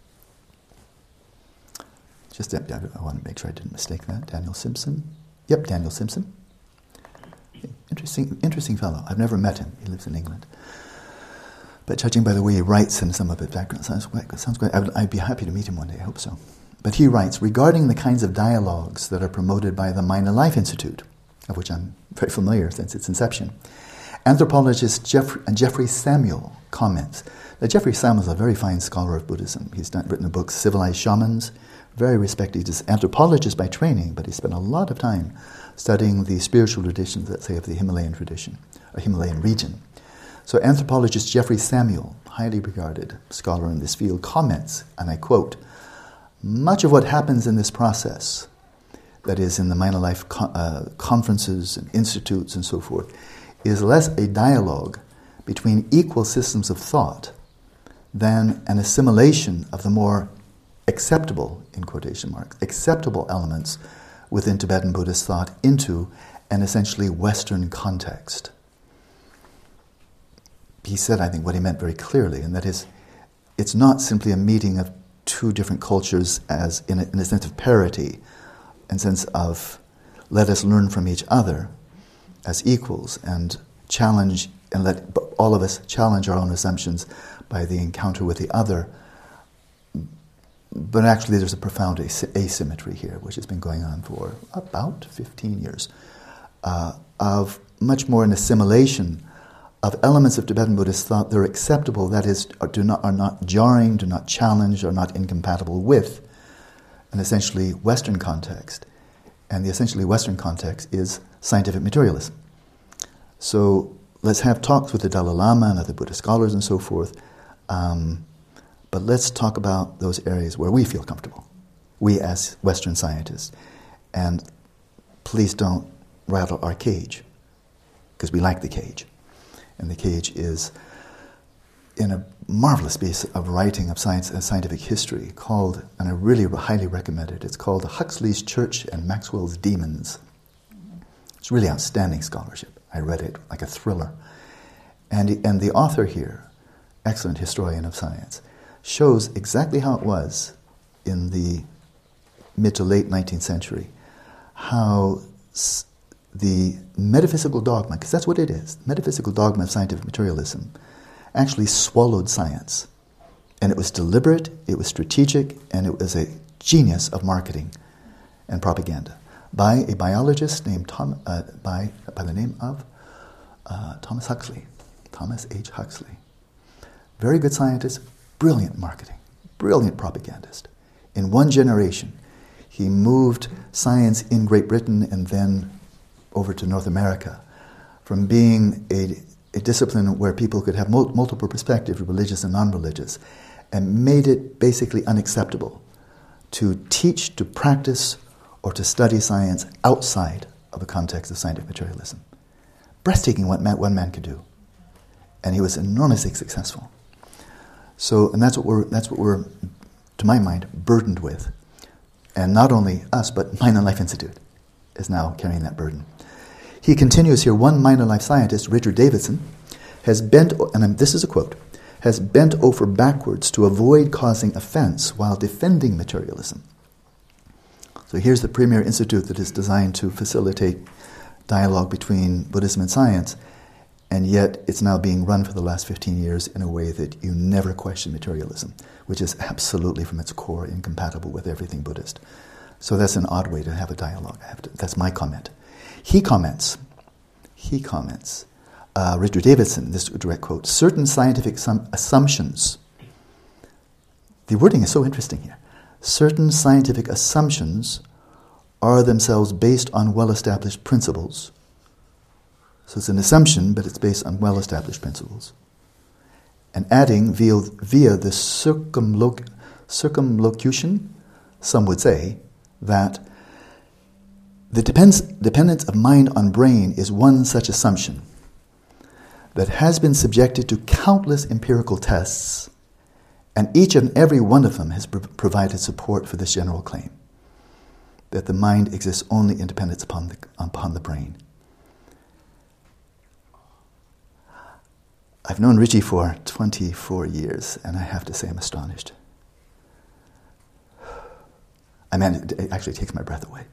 I want to make sure I didn't mistake that. Daniel Simpson. Yep, Daniel Simpson. Interesting fellow. I've never met him. He lives in England. But judging by the way he writes and some of his background, sounds great. I'd be happy to meet him one day, I hope so. But he writes, regarding the kinds of dialogues that are promoted by the Mind and Life Institute, of which I'm very familiar since its inception, anthropologist Jeffrey Samuel comments. Now, Jeffrey Samuel is a very fine scholar of Buddhism. He's written a book, Civilized Shamans, very respected. He's an anthropologist by training, but he spent a lot of time studying the spiritual traditions, let's say, of the Himalayan tradition, or Himalayan region. So anthropologist Jeffrey Samuel, highly regarded scholar in this field, comments, and I quote, much of what happens in this process, that is in the Mind and Life conferences and institutes and so forth, is less a dialogue between equal systems of thought than an assimilation of the more acceptable, in quotation marks, acceptable elements within Tibetan Buddhist thought into an essentially Western context. He said, I think, what he meant very clearly, and that is, it's not simply a meeting of two different cultures as in a sense of parity, in sense of let us learn from each other as equals and challenge, and let all of us challenge our own assumptions by the encounter with the other. But actually there's a profound asymmetry here, which has been going on for about 15 years, of much more an assimilation of elements of Tibetan Buddhist thought that are acceptable, that is, are not jarring, do not challenge, are not incompatible with an essentially Western context. And the essentially Western context is scientific materialism. So let's have talks with the Dalai Lama and other Buddhist scholars and so forth, but let's talk about those areas where we feel comfortable, we as Western scientists. And please don't rattle our cage, because we like the cage. And the cage is in a marvelous piece of writing of science and scientific history called, and I really highly recommend it, it's called Huxley's Church and Maxwell's Demons. It's really outstanding scholarship. I read it like a thriller. And the author here, excellent historian of science, shows exactly how it was in the mid to late 19th century, how the metaphysical dogma, because that's what it is, metaphysical dogma of scientific materialism, actually swallowed science. And it was deliberate, it was strategic, and it was a genius of marketing and propaganda by a biologist named by the name of Thomas Huxley, Thomas H. Huxley. Very good scientist, brilliant marketing, brilliant propagandist. In one generation, he moved science in Great Britain and then over to North America from being a discipline where people could have multiple perspectives, religious and non-religious, and made it basically unacceptable to teach, to practice, or to study science outside of the context of scientific materialism. Breathtaking what one man could do. And he was enormously successful. So, and that's what we're, to my mind, burdened with. And not only us, but Mind and Life Institute is now carrying that burden. He continues here, one Mind and Life scientist, Richard Davidson, has bent, and this is a quote, has bent over backwards to avoid causing offense while defending materialism. So here's the premier institute that is designed to facilitate dialogue between Buddhism and science, and yet it's now being run for the last 15 years in a way that you never question materialism, which is absolutely from its core incompatible with everything Buddhist. So that's an odd way to have a dialogue. That's my comment. He comments, Richard Davidson, this direct quote, certain scientific assumptions, the wording is so interesting here, certain scientific assumptions are themselves based on well-established principles, So it's an assumption, but it's based on well-established principles. And adding via the circumlocution, some would say, that the dependence of mind on brain is one such assumption that has been subjected to countless empirical tests, and each and every one of them has provided support for this general claim, that the mind exists only in dependence upon the brain. I've known Richie for 24 years, and I have to say I'm astonished. I mean, it actually takes my breath away.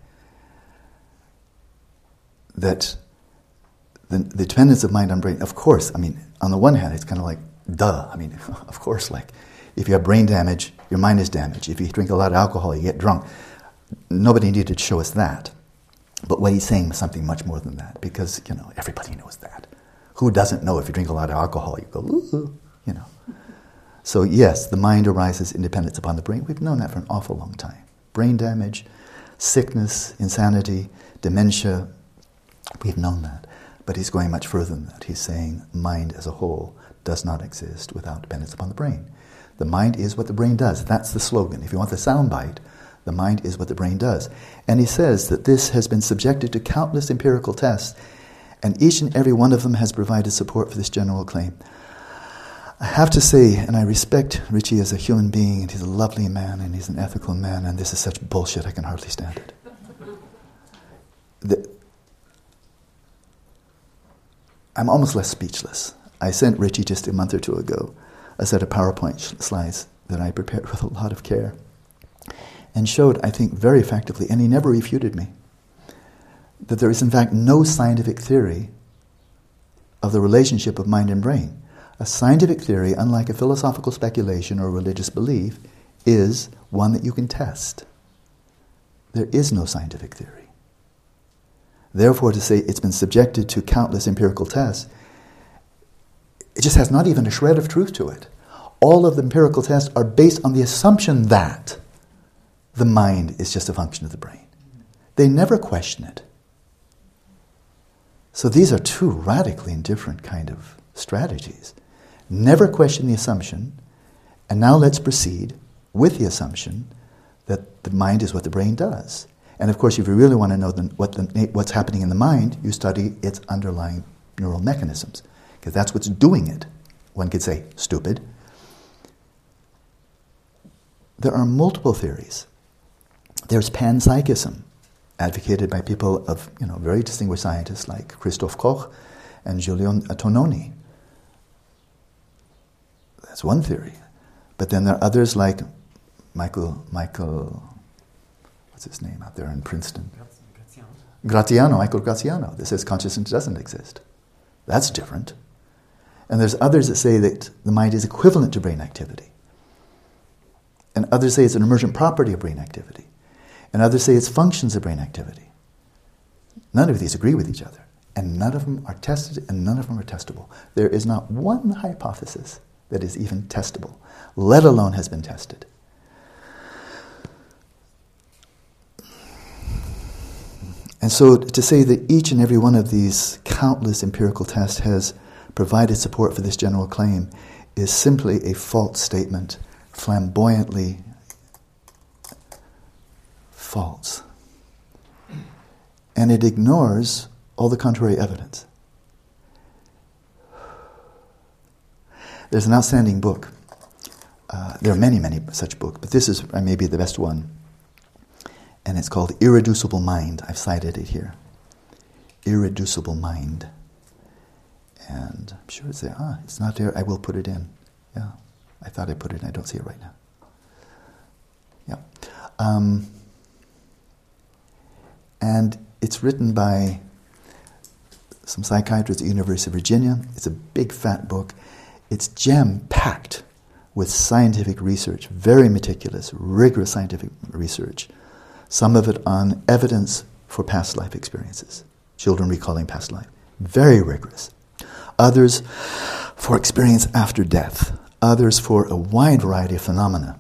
That the dependence of mind on brain, of course, I mean, on the one hand, it's kind of like, duh. I mean, of course, like, if you have brain damage, your mind is damaged. If you drink a lot of alcohol, you get drunk. Nobody needed to show us that. But what he's saying is something much more than that, because, everybody knows that. Who doesn't know if you drink a lot of alcohol, you go, ooh, So yes, the mind arises in dependence upon the brain. We've known that for an awful long time. Brain damage, sickness, insanity, dementia, we've known that. But he's going much further than that. He's saying mind as a whole does not exist without dependence upon the brain. The mind is what the brain does. That's the slogan. If you want the soundbite, the mind is what the brain does. And he says that this has been subjected to countless empirical tests, and each and every one of them has provided support for this general claim. I have to say, and I respect Richie as a human being, and he's a lovely man, and he's an ethical man, and this is such bullshit I can hardly stand it. I'm almost left speechless. I sent Richie just a month or two ago a set of PowerPoint slides that I prepared with a lot of care and showed, I think, very effectively, and he never refuted me, that there is in fact no scientific theory of the relationship of mind and brain. A scientific theory, unlike a philosophical speculation or religious belief, is one that you can test. There is no scientific theory. Therefore, to say it's been subjected to countless empirical tests, it just has not even a shred of truth to it. All of the empirical tests are based on the assumption that the mind is just a function of the brain. They never question it. So these are two radically different kind of strategies. Never question the assumption, and now let's proceed with the assumption that the mind is what the brain does. And of course, if you really want to know what's happening in the mind, you study its underlying neural mechanisms, because that's what's doing it. One could say, stupid. There are multiple theories. There's panpsychism, advocated by people of very distinguished scientists like Christoph Koch and Giulio Tononi. That's one theory. But then there are others like Michael, what's his name out there in Princeton? Michael Graziano, that says consciousness doesn't exist. That's different. And there's others that say that the mind is equivalent to brain activity. And others say it's an emergent property of brain activity. And others say it's functions of brain activity. None of these agree with each other. And none of them are tested, and none of them are testable. There is not one hypothesis that is even testable, let alone has been tested. And so to say that each and every one of these countless empirical tests has provided support for this general claim is simply a false statement, flamboyantly false. And it ignores all the contrary evidence. There's an outstanding book. There are many, many such books, but this is maybe the best one. And it's called Irreducible Mind. I've cited it here. Irreducible Mind. And I'm sure it's there. It's not there. I will put it in. Yeah. I thought I put it in. I don't see it right now. Yeah. And it's written by some psychiatrists at the University of Virginia. It's a big, fat book. It's jam-packed with scientific research, very meticulous, rigorous scientific research. Some of it on evidence for past life experiences, children recalling past life. Very rigorous. Others for experience after death. Others for a wide variety of phenomena.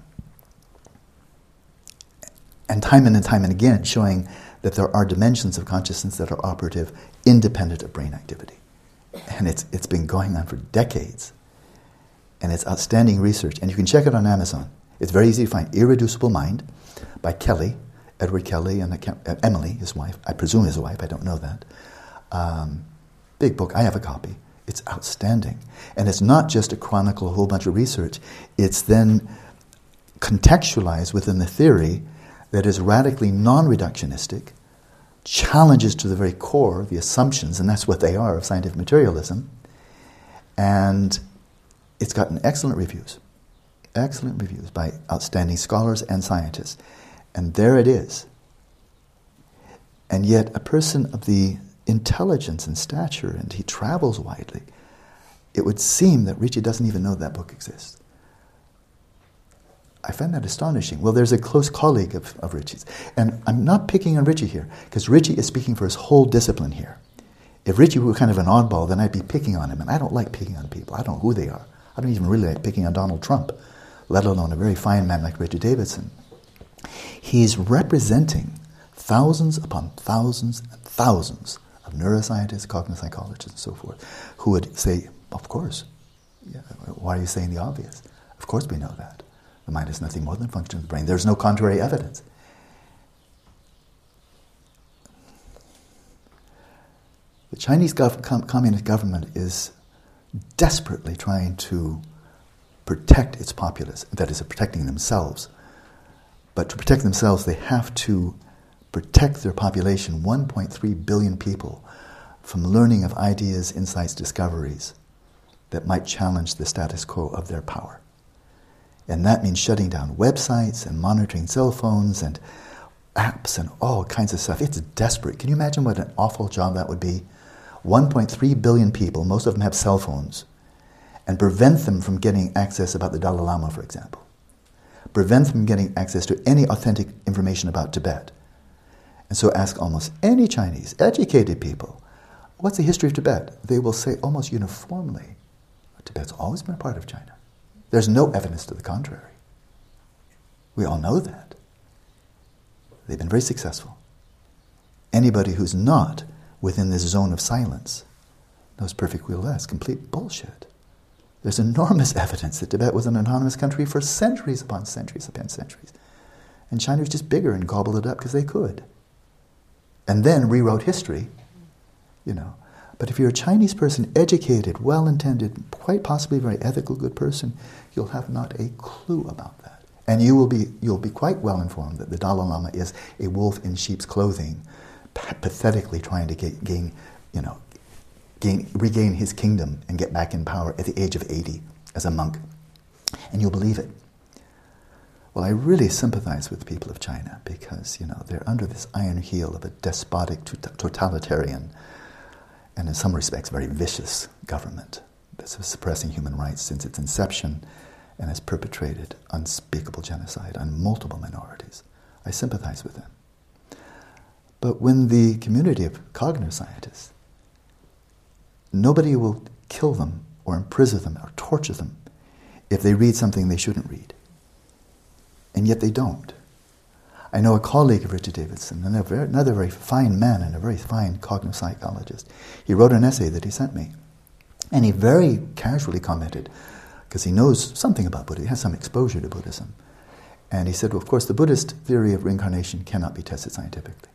And time and time and again showing that there are dimensions of consciousness that are operative, independent of brain activity. And it's been going on for decades. And it's outstanding research. And you can check it on Amazon. It's very easy to find. Irreducible Mind by Kelly, Edward Kelly, and Emily, his wife. I presume his wife, I don't know that. Big book, I have a copy. It's outstanding. And it's not just a chronicle, a whole bunch of research. It's then contextualized within the theory that is radically non-reductionistic, challenges to the very core, the assumptions, and that's what they are, of scientific materialism. And it's gotten excellent reviews by outstanding scholars and scientists. And there it is. And yet a person of the intelligence and stature, and he travels widely, it would seem that Ritchie doesn't even know that book exists. I find that astonishing. Well, there's a close colleague of Ritchie's. And I'm not picking on Ritchie here, because Ritchie is speaking for his whole discipline here. If Ritchie were kind of an oddball, then I'd be picking on him. And I don't like picking on people. I don't know who they are. I don't even really like picking on Donald Trump, let alone a very fine man like Richard Davidson. He's representing thousands upon thousands and thousands of neuroscientists, cognitive psychologists, and so forth, who would say, of course, yeah, why are you saying the obvious? Of course we know that. The mind is nothing more than a function of the brain. There's no contrary evidence. The Chinese communist government is desperately trying to protect its populace, that is, protecting themselves. But to protect themselves, they have to protect their population, 1.3 billion people, from learning of ideas, insights, discoveries that might challenge the status quo of their power. And that means shutting down websites and monitoring cell phones and apps and all kinds of stuff. It's desperate. Can you imagine what an awful job that would be? 1.3 billion people, most of them have cell phones, and prevent them from getting access about the Dalai Lama, for example. Prevent them from getting access to any authentic information about Tibet. And so ask almost any Chinese, educated people, what's the history of Tibet? They will say almost uniformly, Tibet's always been a part of China. There's no evidence to the contrary. We all know that. They've been very successful. Anybody who's not within this zone of silence knows perfectly well that's complete bullshit. There's enormous evidence that Tibet was an autonomous country for centuries upon centuries upon centuries. And China was just bigger and gobbled it up because they could. And then rewrote history, you know. But if you're a Chinese person, educated, well-intended, quite possibly a very ethical, good person, you'll have not a clue about that. And you'll be quite well informed that the Dalai Lama is a wolf in sheep's clothing, pathetically trying to regain his kingdom and get back in power at the age of 80 as a monk. And you'll believe it. Well, I really sympathize with the people of China because, you know, they're under this iron heel of a despotic, totalitarian, and in some respects very vicious government that's suppressing human rights since its inception and has perpetrated unspeakable genocide on multiple minorities. I sympathize with them. But when the community of cognitive scientists, nobody will kill them or imprison them or torture them if they read something they shouldn't read. And yet they don't. I know a colleague of Richard Davidson, another very fine man and a very fine cognitive psychologist. He wrote an essay that he sent me. And he very casually commented, because he knows something about Buddhism, he has some exposure to Buddhism. And he said, well, of course, the Buddhist theory of reincarnation cannot be tested scientifically.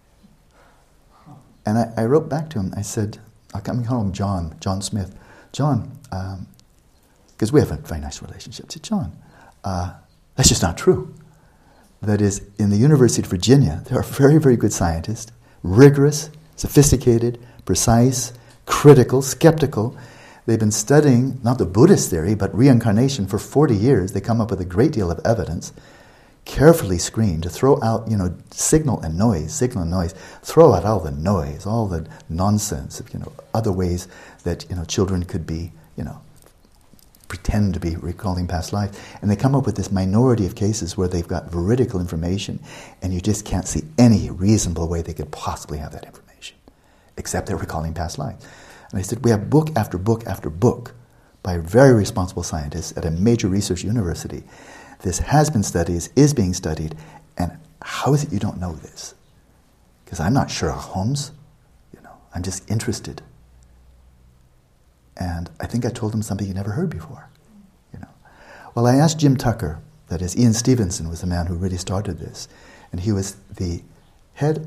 And I wrote back to him, I said, I'm calling him John Smith. John, because we have a very nice relationship. I said, John, that's just not true. That is, in the University of Virginia, there are very, very good scientists, rigorous, sophisticated, precise, critical, skeptical. They've been studying, not the Buddhist theory, but reincarnation for 40 years. They come up with a great deal of evidence, carefully screened to throw out, signal and noise, throw out all the noise, all the nonsense of, other ways that, children could be, pretend to be recalling past lives. And they come up with this minority of cases where they've got veridical information and you just can't see any reasonable way they could possibly have that information, except they're recalling past lives. And I said, we have book after book after book by very responsible scientists at a major research university. This has been studied, is being studied, and how is it you don't know this? Because I'm not Sherlock Holmes, I'm just interested. And I think I told him something he never heard before. Well, I asked Jim Tucker, that is, Ian Stevenson was the man who really started this, and he was the head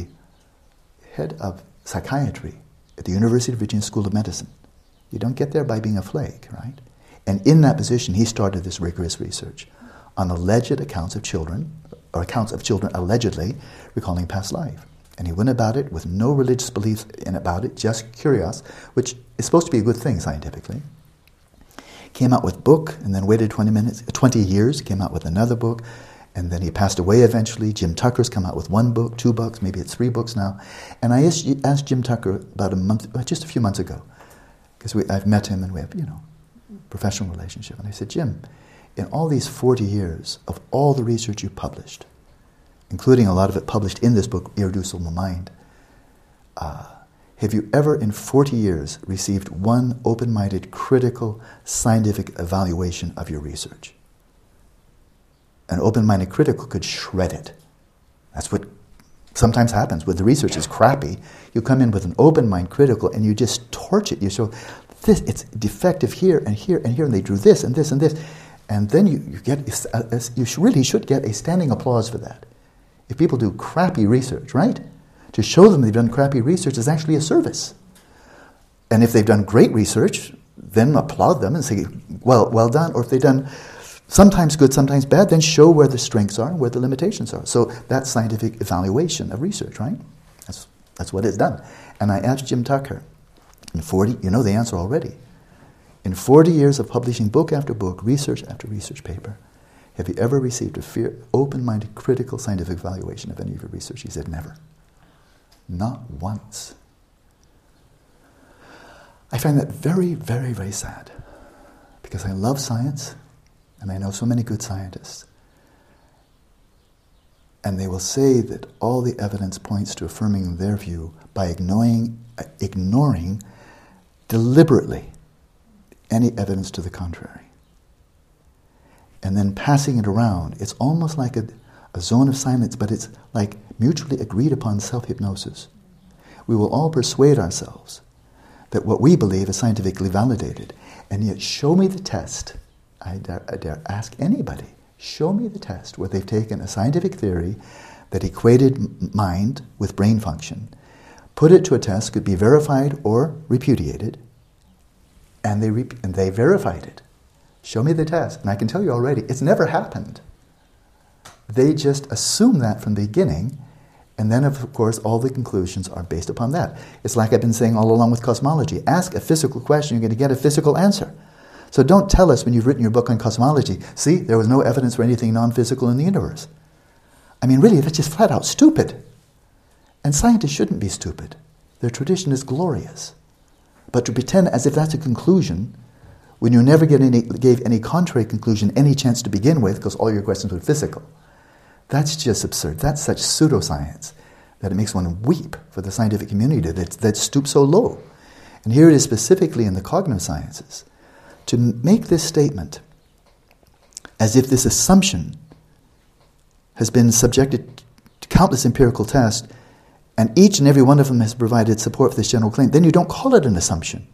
of psychiatry at the University of Virginia School of Medicine. You don't get there by being a flake, right? And in that position, he started this rigorous research on alleged accounts of children, or accounts of children allegedly recalling past life. And he went about it with no religious belief about it, just curious, which is supposed to be a good thing scientifically. Came out with a book, and then waited 20 years, came out with another book, and then he passed away eventually. Jim Tucker's come out with 1 book, 2 books, maybe it's 3 books now. And I asked Jim Tucker about just a few months ago, because I've met him and we have, professional relationship. And I said, Jim, in all these 40 years of all the research you published, including a lot of it published in this book, Irreducible Mind, have you ever in 40 years received one open-minded, critical, scientific evaluation of your research? An open-minded critical could shred it. That's what sometimes happens. When the research is crappy, you come in with an open-mind critical and you just torch it. You show, this, it's defective here and here and here, and they drew this and this and this. And then you really should get a standing applause for that. If people do crappy research, right? To show them they've done crappy research is actually a service. And if they've done great research, then applaud them and say, well done. Or if they've done sometimes good, sometimes bad, then show where the strengths are and where the limitations are. So that's scientific evaluation of research, right? That's what it's done. And I asked Jim Tucker, in 40, you know the answer already. In 40 years of publishing book after book, research after research paper, have you ever received a open-minded, critical scientific evaluation of any of your research? He said, never. Not once. I find that very, very, very sad, because I love science, and I know so many good scientists. And they will say that all the evidence points to affirming their view by ignoring deliberately any evidence to the contrary. And then passing it around. It's almost like a zone of silence, but it's like mutually agreed upon self-hypnosis. We will all persuade ourselves that what we believe is scientifically validated, and yet show me the test. I dare ask anybody, show me the test where they've taken a scientific theory that equated mind with brain function, put it to a test, could be verified or repudiated, and they verified it. Show me the test. And I can tell you already, it's never happened. They just assume that from the beginning, and then, of course, all the conclusions are based upon that. It's like I've been saying all along with cosmology. Ask a physical question, you're going to get a physical answer. So don't tell us when you've written your book on cosmology, see, there was no evidence for anything non-physical in the universe. I mean, really, that's just flat out stupid. And scientists shouldn't be stupid. Their tradition is glorious. But to pretend as if that's a conclusion, when you never gave any contrary conclusion any chance to begin with, because all your questions were physical, that's just absurd. That's such pseudoscience that it makes one weep for the scientific community that stoops so low. And here it is specifically in the cognitive sciences, to make this statement as if this assumption has been subjected to countless empirical tests, and each and every one of them has provided support for this general claim, then you don't call it an assumption.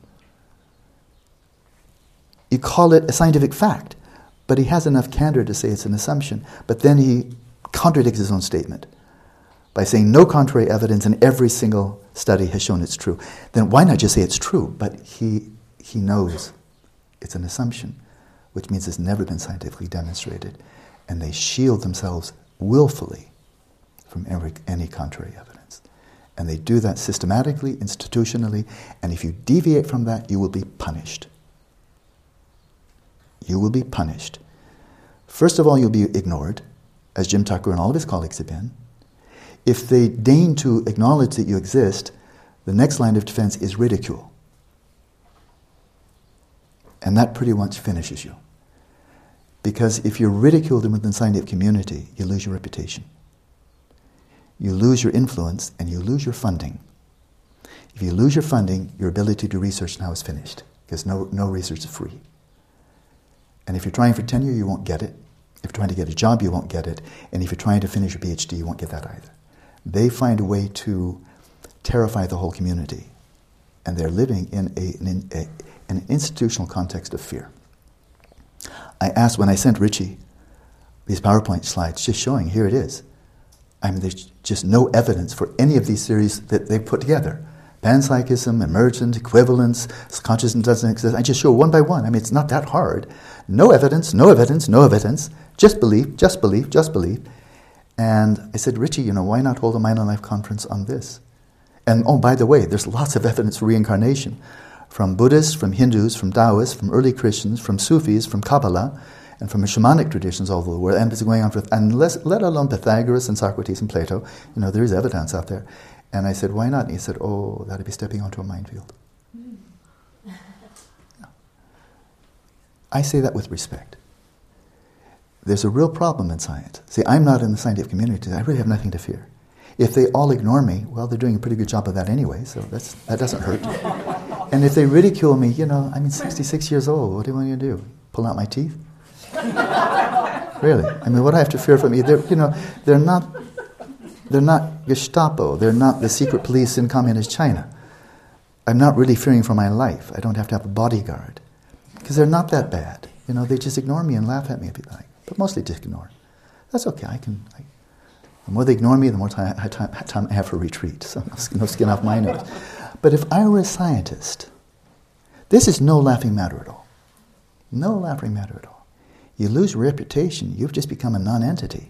You call it a scientific fact. But he has enough candor to say it's an assumption, but then he contradicts his own statement by saying no contrary evidence and every single study has shown it's true. Then why not just say it's true? But he knows it's an assumption, which means it's never been scientifically demonstrated. And they shield themselves willfully from any contrary evidence. And they do that systematically, institutionally, and if you deviate from that, you will be punished. You will be punished. First of all, you'll be ignored, as Jim Tucker and all of his colleagues have been. If they deign to acknowledge that you exist, the next line of defense is ridicule. And that pretty much finishes you. Because if you're ridiculed within the scientific community, you lose your reputation. You lose your influence and you lose your funding. If you lose your funding, your ability to do research now is finished, because no research is free. And if you're trying for tenure, you won't get it. If you're trying to get a job, you won't get it. And if you're trying to finish your PhD, you won't get that either. They find a way to terrify the whole community. And they're living in in an institutional context of fear. I asked, when I sent Richie these PowerPoint slides just showing, here it is. I mean, there's just no evidence for any of these theories that they've put together. Panpsychism, emergent, equivalence, consciousness doesn't exist. I just show one by one. I mean, it's not that hard. No evidence, no evidence, no evidence. Just belief, just belief, just belief. And I said, Richie, why not hold a Mind and Life conference on this? And oh, by the way, there's lots of evidence for reincarnation. From Buddhists, from Hindus, from Taoists, from early Christians, from Sufis, from Kabbalah, and from shamanic traditions all over the world. And it's going on for, and let alone Pythagoras and Socrates and Plato. There is evidence out there. And I said, why not? And he said, oh, that'd be stepping onto a minefield. Yeah. I say that with respect. There's a real problem in science. See, I'm not in the scientific community. I really have nothing to fear. If they all ignore me, well, they're doing a pretty good job of that anyway, so that doesn't hurt. And if they ridicule me, I'm 66 years old. What do you want me to do? Pull out my teeth? Really? I mean, what do I have to fear from you? They're not Gestapo. They're not the secret police in communist China. I'm not really fearing for my life. I don't have to have a bodyguard. Because they're not that bad. They just ignore me and laugh at me if you like. But mostly just ignore. That's okay. The more they ignore me, the more time I have for retreat. So no skin off my nose. But if I were a scientist, this is no laughing matter at all. No laughing matter at all. You lose your reputation, you've just become a non-entity.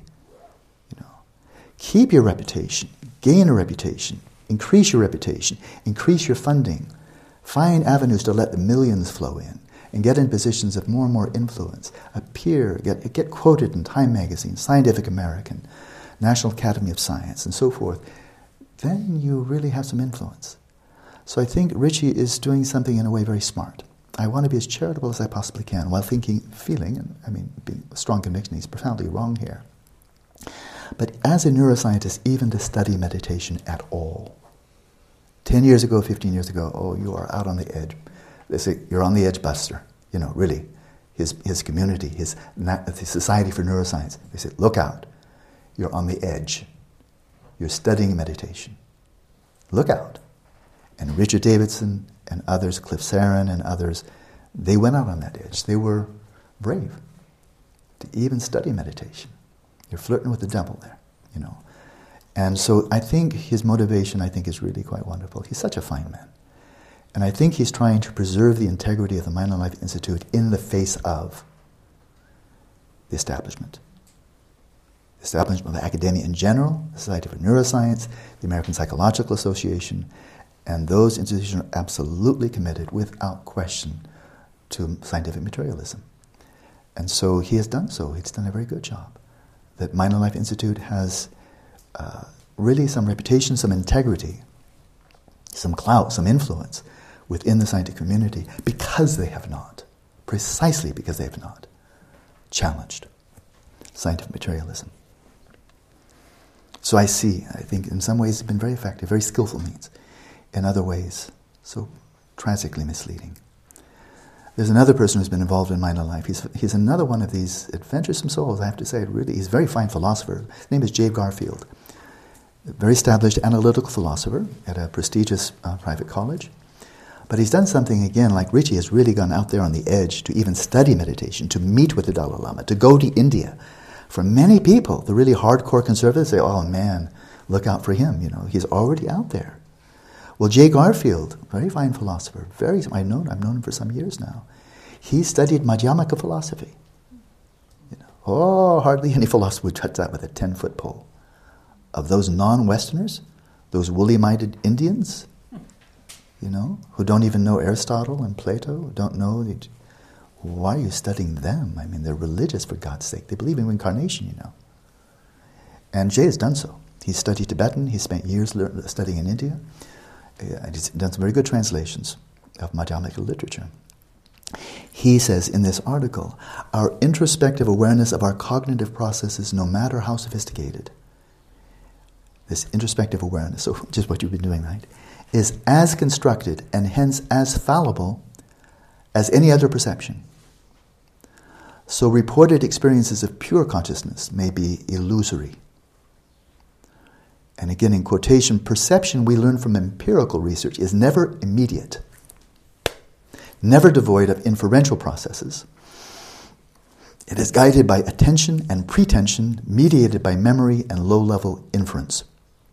Keep your reputation, gain a reputation, increase your reputation, increase your funding, find avenues to let the millions flow in, and get in positions of more and more influence. Appear, get quoted in Time Magazine, Scientific American, National Academy of Science, and so forth. Then you really have some influence. So I think Richie is doing something in a way very smart. I want to be as charitable as I possibly can while being a strong conviction he's profoundly wrong here. But as a neuroscientist, even to study meditation at all, 10 years ago, 15 years ago, oh, you are out on the edge. They say, you're on the edge, Buster. Really. His community, his Society for Neuroscience, they say, look out. You're on the edge. You're studying meditation. Look out. And Richard Davidson and others, Cliff Saran and others, they went out on that edge. They were brave to even study meditation. You're flirting with the devil there, And so I think his motivation, is really quite wonderful. He's such a fine man. And I think he's trying to preserve the integrity of the Mind and Life Institute in the face of the establishment. The establishment of academia in general, the Society for Neuroscience, the American Psychological Association, and those institutions are absolutely committed, without question, to scientific materialism. And so he has done so. He's done a very good job. That Mind and Life Institute has really some reputation, some integrity, some clout, some influence within the scientific community precisely because they have not challenged scientific materialism. So I think in some ways it's been very effective, very skillful means. In other ways, so tragically misleading. There's another person who's been involved in Mind and Life. He's another one of these adventuresome souls, I have to say. Really, he's a very fine philosopher. His name is Jay Garfield. A very established analytical philosopher at a prestigious private college. But he's done something, again, like Richie has really gone out there on the edge to even study meditation, to meet with the Dalai Lama, to go to India. For many people, the really hardcore conservatives say, oh man, look out for him, he's already out there. Well, Jay Garfield, very fine philosopher, I've known him for some years now. He studied Madhyamaka philosophy. Hardly any philosopher would touch that with a 10-foot pole. Of those non-Westerners, those woolly-minded Indians, who don't even know Aristotle and Plato, who don't know, why are you studying them? They're religious, for God's sake. They believe in reincarnation, And Jay has done so. He's studied Tibetan, he spent years studying in India. He's done some very good translations of Madhyamaka literature. He says in this article, our introspective awareness of our cognitive processes, no matter how sophisticated, this introspective awareness, so just what you've been doing, right, is as constructed and hence as fallible as any other perception. So reported experiences of pure consciousness may be illusory. And again, in quotation, perception we learn from empirical research is never immediate. never devoid of inferential processes. It is guided by attention and pretension, mediated by memory and low-level inference.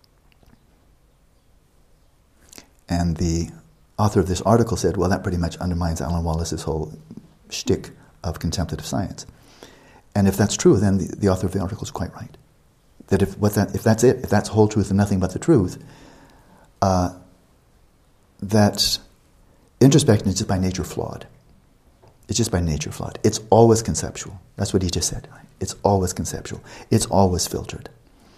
And the author of this article said, well, that pretty much undermines Alan Wallace's whole shtick of contemplative science. And if that's true, then the author of the article is quite right. That if that's it, if that's whole truth and nothing but the truth, that introspection is just by nature flawed. It's just by nature flawed. It's always conceptual. That's what he just said. It's always conceptual. It's always filtered.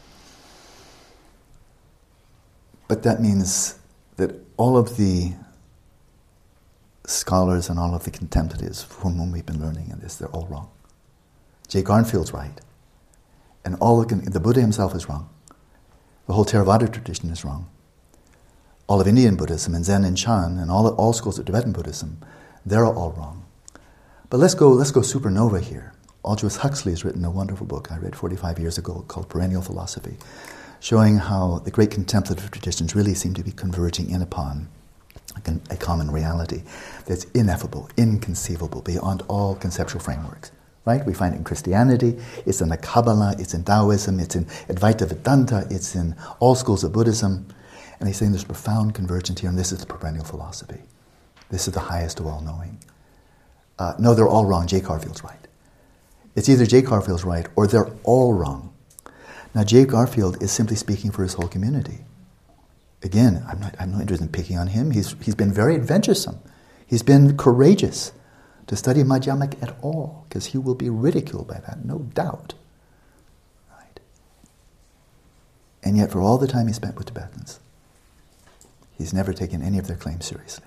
But that means that all of the scholars and all of the contemplatives from whom we've been learning in this, they're all wrong. Jay Garfield's right. And all the Buddha himself is wrong. The whole Theravada tradition is wrong. All of Indian Buddhism and Zen and Chan and all schools of Tibetan Buddhism, they're all wrong. But let's go supernova here. Aldous Huxley has written a wonderful book I read 45 years ago called Perennial Philosophy, showing how the great contemplative traditions really seem to be converging in upon a common reality that's ineffable, inconceivable, beyond all conceptual frameworks. Right? We find it in Christianity, it's in the Kabbalah, it's in Taoism, it's in Advaita Vedanta, it's in all schools of Buddhism. And he's saying there's profound convergence here, and this is the perennial philosophy. This is the highest of all knowing. No, they're all wrong. Jay Garfield's right. It's either Jay Garfield's right or they're all wrong. Now, Jay Garfield is simply speaking for his whole community. Again, I'm not interested in picking on him. He's been very adventuresome. He's been courageous to study Madhyamaka at all, because he will be ridiculed by that, no doubt. Right? And yet, for all the time he spent with Tibetans, he's never taken any of their claims seriously.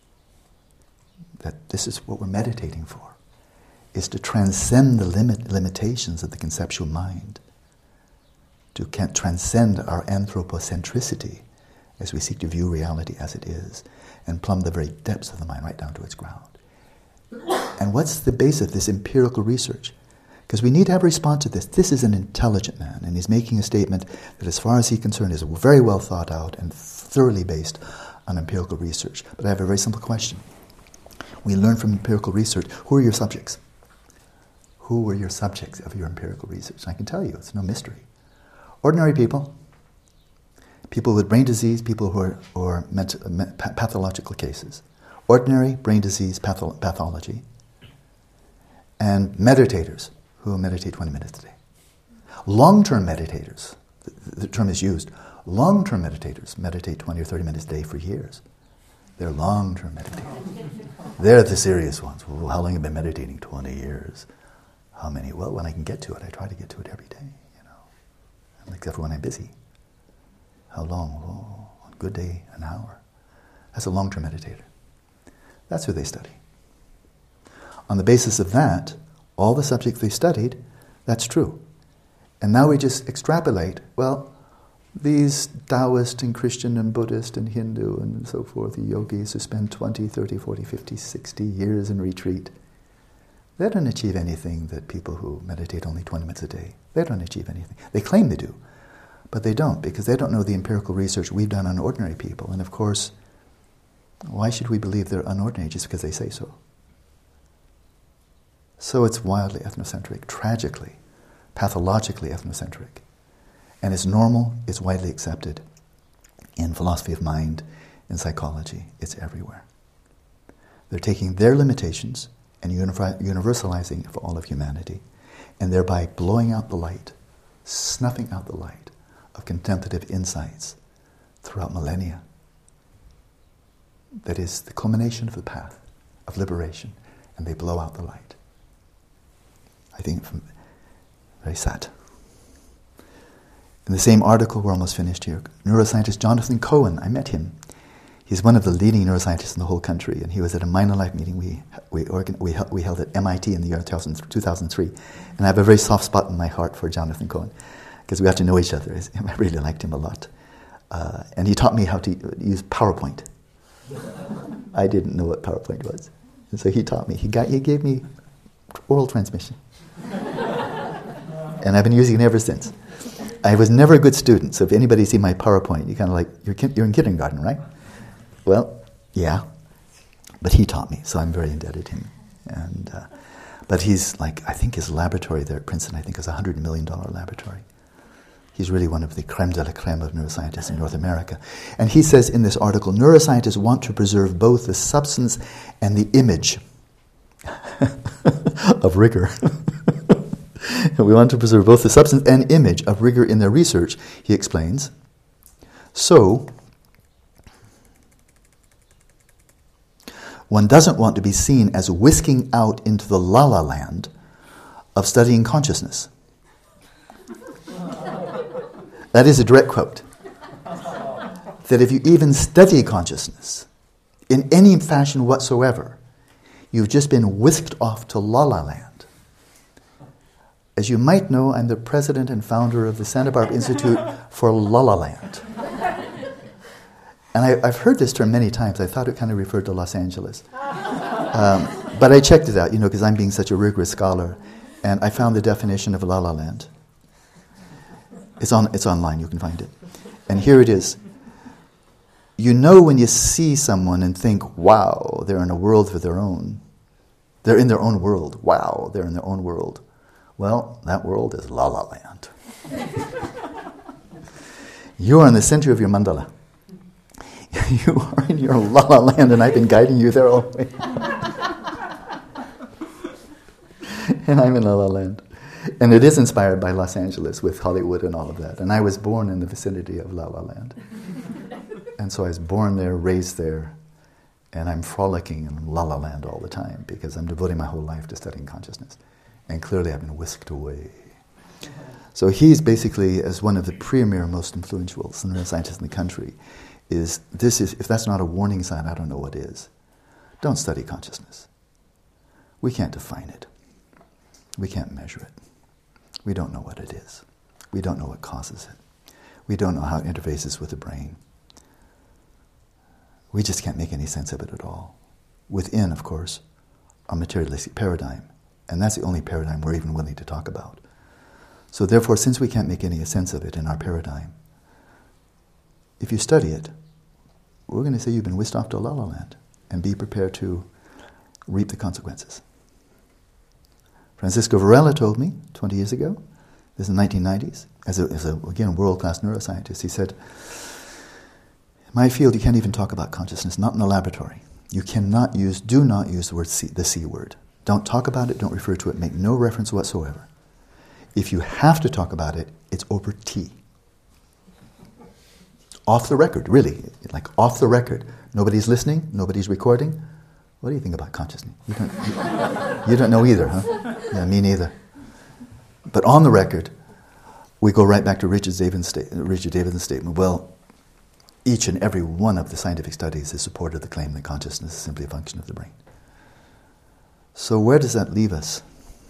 That this is what we're meditating for, is to transcend the limitations of the conceptual mind, to transcend our anthropocentricity as we seek to view reality as it is, and plumb the very depths of the mind right down to its ground. And what's the base of this empirical research? Because we need to have a response to this. This is an intelligent man, and he's making a statement that, as far as he's concerned, is very well thought out and thoroughly based on empirical research. But I have a very simple question. We learn from empirical research, who are your subjects? Who were your subjects of your empirical research? And I can tell you, it's no mystery. Ordinary people, people with brain disease, people who are pathological cases. Ordinary brain disease pathology. And meditators who meditate 20 minutes a day. Long-term meditators, the term is used, long-term meditators meditate 20 or 30 minutes a day for years. They're long-term meditators. They're the serious ones. Well, how long have you been meditating? 20 years. How many? Well, when I can get to it, I try to get to it every day, except for when I'm busy. How long? Oh, on a good day, an hour. That's a long-term meditator. That's who they study. On the basis of that, all the subjects they studied, that's true. And now we just extrapolate, well, these Taoist and Christian and Buddhist and Hindu and so forth, the yogis who spend 20, 30, 40, 50, 60 years in retreat, they don't achieve anything that people who meditate only 20 minutes a day, they don't achieve anything. They claim they do, but they don't, because they don't know the empirical research we've done on ordinary people. And of course, why should we believe they're unordinary just because they say so? So it's wildly ethnocentric, tragically, pathologically ethnocentric. And it's normal, it's widely accepted in philosophy of mind, in psychology, it's everywhere. They're taking their limitations and universalizing it for all of humanity, and thereby blowing out the light, snuffing out the light of contemplative insights throughout millennia. That is the culmination of the path of liberation, and they blow out the light. I think very sad. In the same article, we're almost finished here, neuroscientist Jonathan Cohen, I met him. He's one of the leading neuroscientists in the whole country, and he was at a Mind and Life meeting we held at MIT in the year 2003. And I have a very soft spot in my heart for Jonathan Cohen, because we got to know each other. I really liked him a lot. And he taught me how to use PowerPoint. I didn't know what PowerPoint was. And so he taught me. He gave me oral transmission. And I've been using it ever since. I was never a good student, so if anybody sees my PowerPoint, you kind of like, you're in kindergarten, right? Well, yeah. But he taught me, so I'm very indebted to him. And but he's like, I think his laboratory there at Princeton, I think, is a $100 million laboratory. He's really one of the creme de la creme of neuroscientists in North America. And he says in this article, neuroscientists want to preserve both the substance and the image of rigor. We want to preserve both the substance and image of rigor in their research, he explains. So, one doesn't want to be seen as whisking out into the la-la land of studying consciousness. That is a direct quote. That if you even study consciousness in any fashion whatsoever, you've just been whisked off to la-la land. As you might know, I'm the president and founder of the Santa Barbara Institute for La-La Land. And I've heard this term many times. I thought it kind of referred to Los Angeles. But I checked it out, because I'm being such a rigorous scholar. And I found the definition of La-La Land. It's online, you can find it. And here it is. You know when you see someone and think, wow, they're in a world of their own. They're in their own world. Wow, they're in their own world. Well, that world is La-La Land. You are in the center of your mandala. You are in your La-La Land, and I've been guiding you there all the way. And I'm in La-La Land. And it is inspired by Los Angeles with Hollywood and all of that. And I was born in the vicinity of La-La Land. And so I was born there, raised there, and I'm frolicking in La-La Land all the time because I'm devoting my whole life to studying consciousness. And clearly I've been whisked away. So he's basically, as one of the premier, most influential neuroscientists in the country, if that's not a warning sign, I don't know what is. Don't study consciousness. We can't define it. We can't measure it. We don't know what it is. We don't know what causes it. We don't know how it interfaces with the brain. We just can't make any sense of it at all. Within, of course, our materialistic paradigm. And that's the only paradigm we're even willing to talk about. So therefore, since we can't make any sense of it in our paradigm, if you study it, we're going to say you've been whisked off to La-La Land, and be prepared to reap the consequences. Francisco Varela told me 20 years ago, this is in the 1990s, as a again, world-class neuroscientist, he said, in my field, you can't even talk about consciousness, not in the laboratory. You do not use the word the C word. Don't talk about it, don't refer to it, make no reference whatsoever. If you have to talk about it, it's over tea. Off the record, really, like off the record. Nobody's listening, nobody's recording. What do you think about consciousness? You don't know either, huh? Yeah, me neither. But on the record, we go right back to Richard Davidson's statement. Well, each and every one of the scientific studies has supported the claim that consciousness is simply a function of the brain. So where does that leave us?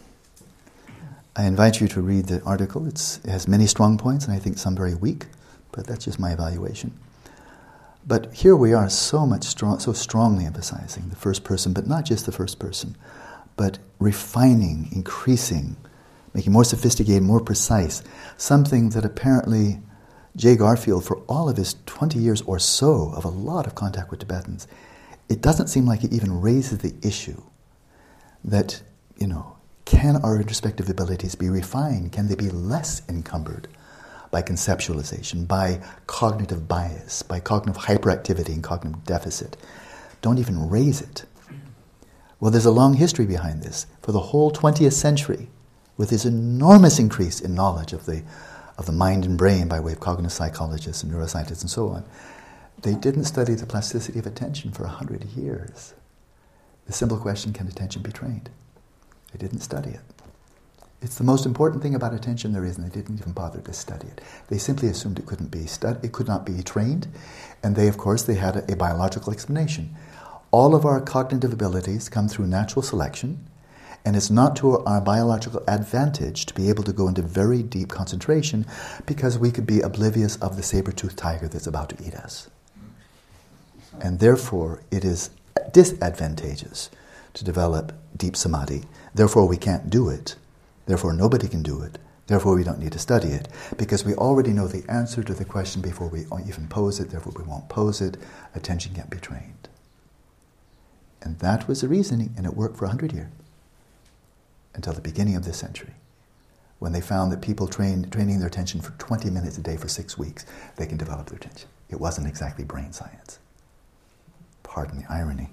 I invite you to read the article. It has many strong points, and I think some very weak, but that's just my evaluation. But here we are so strongly emphasizing the first person, but not just the first person, but refining, increasing, making more sophisticated, more precise, something that apparently Jay Garfield, for all of his 20 years or so of a lot of contact with Tibetans, it doesn't seem like it even raises the issue that, can our introspective abilities be refined? Can they be less encumbered by conceptualization, by cognitive bias, by cognitive hyperactivity and cognitive deficit? Don't even raise it. Well, there's a long history behind this. For the whole 20th century, with this enormous increase in knowledge of the mind and brain by way of cognitive psychologists and neuroscientists and so on, they didn't study the plasticity of attention for 100 years. The simple question, can attention be trained? They didn't study it. It's the most important thing about attention there is, and they didn't even bother to study it. They simply assumed it could not be trained, and they had a biological explanation. All of our cognitive abilities come through natural selection, and it's not to our biological advantage to be able to go into very deep concentration because we could be oblivious of the saber-toothed tiger that's about to eat us. And therefore, it is disadvantageous to develop deep samadhi. Therefore, we can't do it. Therefore, nobody can do it. Therefore, we don't need to study it because we already know the answer to the question before we even pose it. Therefore, we won't pose it. Attention can't be trained. And that was the reasoning, and it worked for 100 years, until the beginning of this century, when they found that people training their attention for 20 minutes a day for 6 weeks, they can develop their attention. It wasn't exactly brain science. Pardon the irony.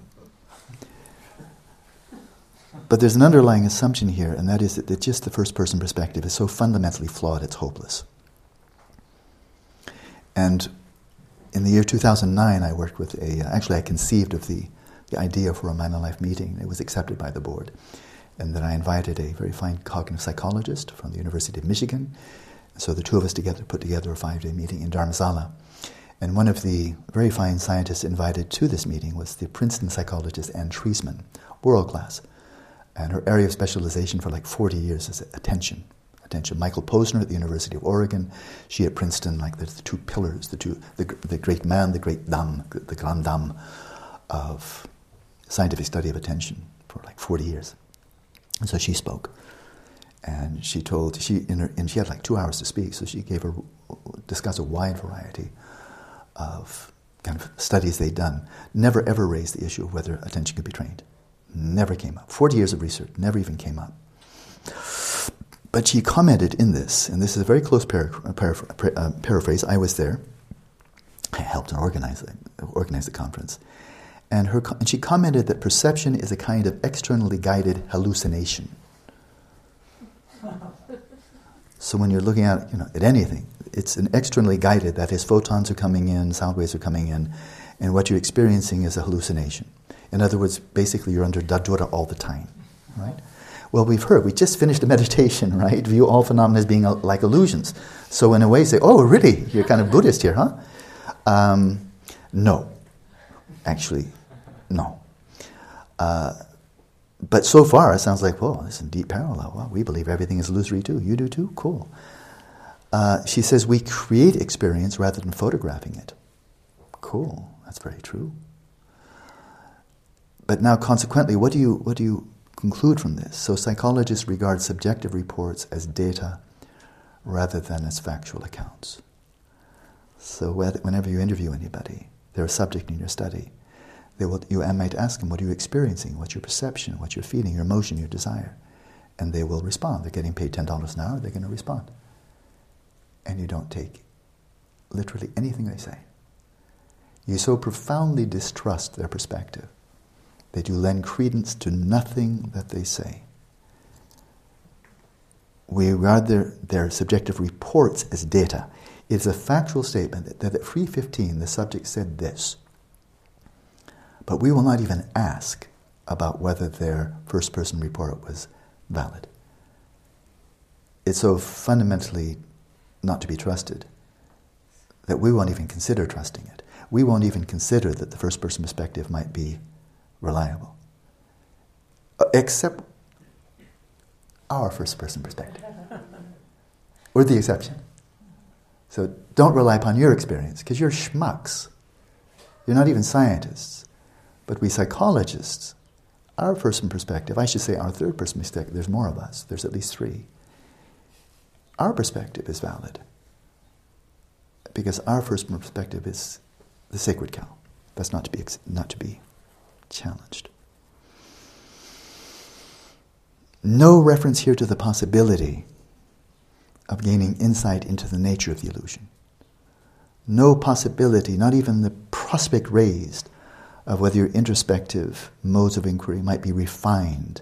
But there's an underlying assumption here, and that is that just the first-person perspective is so fundamentally flawed, it's hopeless. And in the year 2009, I worked with I conceived of the idea for a Mind and Life meeting. It was accepted by the board. And then I invited a very fine cognitive psychologist from the University of Michigan. So the two of us put together a 5-day meeting in Dharamsala. And one of the very fine scientists invited to this meeting was the Princeton psychologist Anne Treisman, world class. And her area of specialization for like 40 years is attention. Michael Posner at the University of Oregon, she at Princeton, like the two pillars, the great man, the great dame, the grande dame of scientific study of attention for like 40 years. And so she spoke. And she had like 2 hours to speak, so she discussed a wide variety of kind of studies they'd done. Never ever raised the issue of whether attention could be trained. Never came up. 40 years of research, never even came up. But she commented in this, and this is a very close paraphrase. I was there. I helped organize the conference. And she commented that perception is a kind of externally guided hallucination. So when you're looking at anything, it's an externally guided, that is, photons are coming in, sound waves are coming in, and what you're experiencing is a hallucination. In other words, basically you're under dadura all the time, right? Well, we just finished a meditation, right? View all phenomena as being like illusions. So in a way say, oh, really? You're kind of Buddhist here, huh? No. Actually, no. But so far it sounds like, whoa, this is a deep parallel. Well, we believe everything is illusory too. You do too? Cool. She says we create experience rather than photographing it. Cool. That's very true. But now consequently, what do you conclude from this? So psychologists regard subjective reports as data rather than as factual accounts. So whenever you interview anybody, they're a subject in your study. You might ask them, what are you experiencing? What's your perception? What's your feeling, your emotion, your desire? And they will respond. They're getting paid $10 an hour, they're going to respond. And you don't take literally anything they say. You so profoundly distrust their perspective that you lend credence to nothing that they say. We regard their subjective reports as data. It's a factual statement that at 3:15 the subject said this. But we will not even ask about whether their first-person report was valid. It's so fundamentally not to be trusted that we won't even consider trusting it. We won't even consider that the first-person perspective might be reliable. Except our first-person perspective. We're the exception. So don't rely upon your experience, because you're schmucks. You're not even scientists. But we psychologists, our first-person perspective, I should say our third-person perspective, there's more of us, there's at least 3. Our perspective is valid. Because our first-person perspective is the sacred cow. That's not to be challenged. No reference here to the possibility of gaining insight into the nature of the illusion. No possibility, not even the prospect raised, of whether your introspective modes of inquiry might be refined,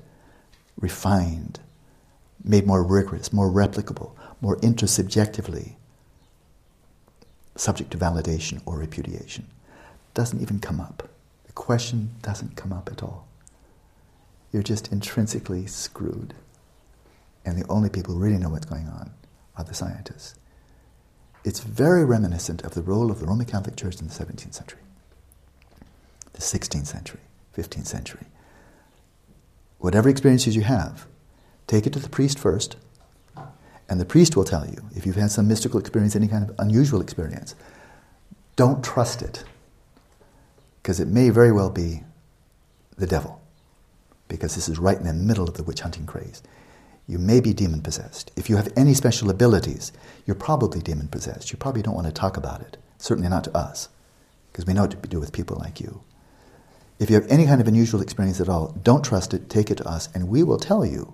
made more rigorous, more replicable, more intersubjectively subject to validation or repudiation. Doesn't even come up. The question doesn't come up at all. You're just intrinsically screwed. And the only people who really know what's going on are the scientists. It's very reminiscent of the role of the Roman Catholic Church in the 17th century. The 16th century, 15th century. Whatever experiences you have, take it to the priest first, and the priest will tell you, if you've had some mystical experience, any kind of unusual experience, don't trust it, because it may very well be the devil, because this is right in the middle of the witch hunting craze. You may be demon-possessed. If you have any special abilities, you're probably demon-possessed. You probably don't want to talk about it, certainly not to us, because we know what to do with people like you. If you have any kind of unusual experience at all, don't trust it, take it to us, and we will tell you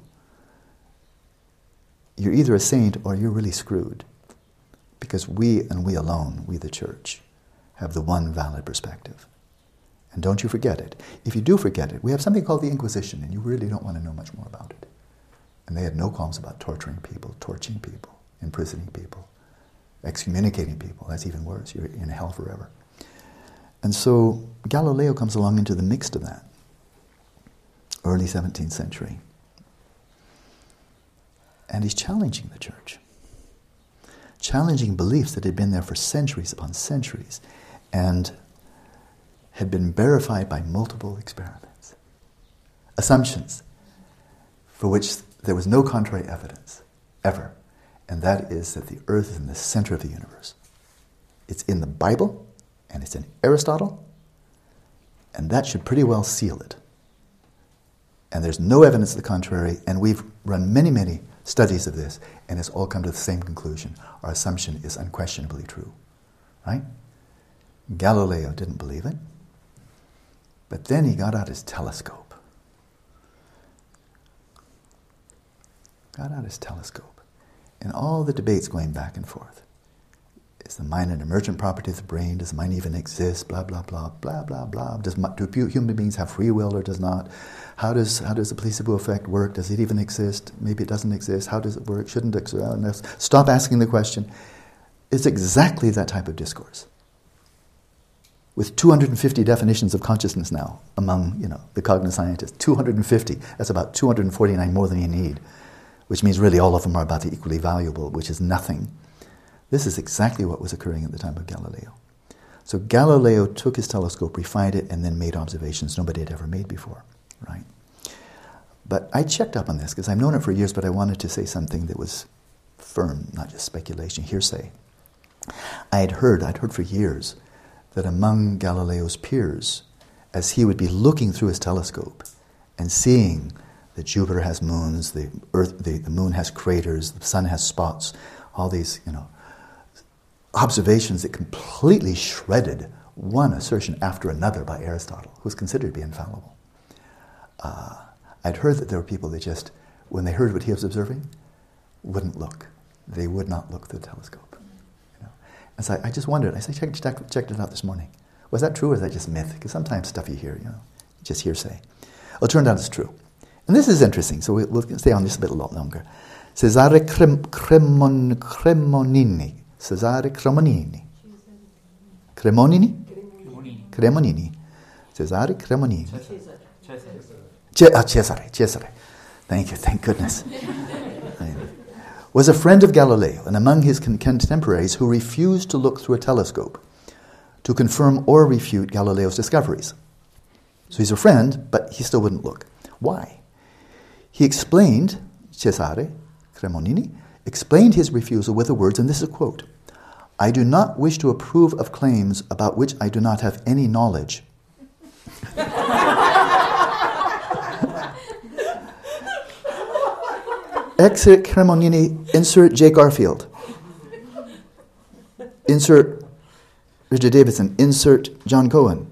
you're either a saint or you're really screwed. Because we and we alone, we the church, have the one valid perspective. And don't you forget it. If you do forget it, we have something called the Inquisition, and you really don't want to know much more about it. And they had no qualms about torturing people, torching people, imprisoning people, excommunicating people. That's even worse. You're in hell forever. And so Galileo comes along into the mix of that, early 17th century. And he's challenging the church, challenging beliefs that had been there for centuries upon centuries and had been verified by multiple experiments. Assumptions for which there was no contrary evidence, ever. And that is that the earth is in the center of the universe. It's in the Bible, and it's in Aristotle, and that should pretty well seal it. And there's no evidence to the contrary, and we've run many, many studies of this, and it's all come to the same conclusion. Our assumption is unquestionably true. Right? Galileo didn't believe it, but then he got out his telescope. And all the debates going back and forth. Is the mind an emergent property of the brain? Does the mind even exist? Blah, blah, blah, blah, blah, blah. Do human beings have free will or does not? How does the placebo effect work? Does it even exist? Maybe it doesn't exist. How does it work? Shouldn't it exist? Stop asking the question. It's exactly that type of discourse. With 250 definitions of consciousness now among, the cognitive scientists. 250. That's about 249 more than you need. Which means really all of them are about the equally valuable, which is nothing. This is exactly what was occurring at the time of Galileo. So Galileo took his telescope, refined it, and then made observations nobody had ever made before, right? But I checked up on this because I've known it for years, but I wanted to say something that was firm, not just speculation, hearsay. I'd heard for years that among Galileo's peers, as he would be looking through his telescope and seeing that Jupiter has moons, the moon has craters, the sun has spots, all these, observations that completely shredded one assertion after another by Aristotle, who was considered to be infallible. I'd heard that there were people that just, when they heard what he was observing, wouldn't look. They would not look through the telescope. And so I just wondered. I checked it out this morning. Was that true or is that just myth? Because sometimes stuff you hear, just hearsay. Well, it turned out it's true. And this is interesting, so we'll stay on this a bit longer. Cesare Cremonini. Cesare Cremonini. Cremonini. Cesare Cremonini. Cesare. Thank goodness. Was a friend of Galileo and among his contemporaries who refused to look through a telescope to confirm or refute Galileo's discoveries. So he's a friend, but he still wouldn't look. Why? He explained, Cesare Cremonini, explained his refusal with the words, and this is a quote, "I do not wish to approve of claims about which I do not have any knowledge." Exit Cremonini, insert J. Garfield. Insert Richard Davidson, insert John Cohen.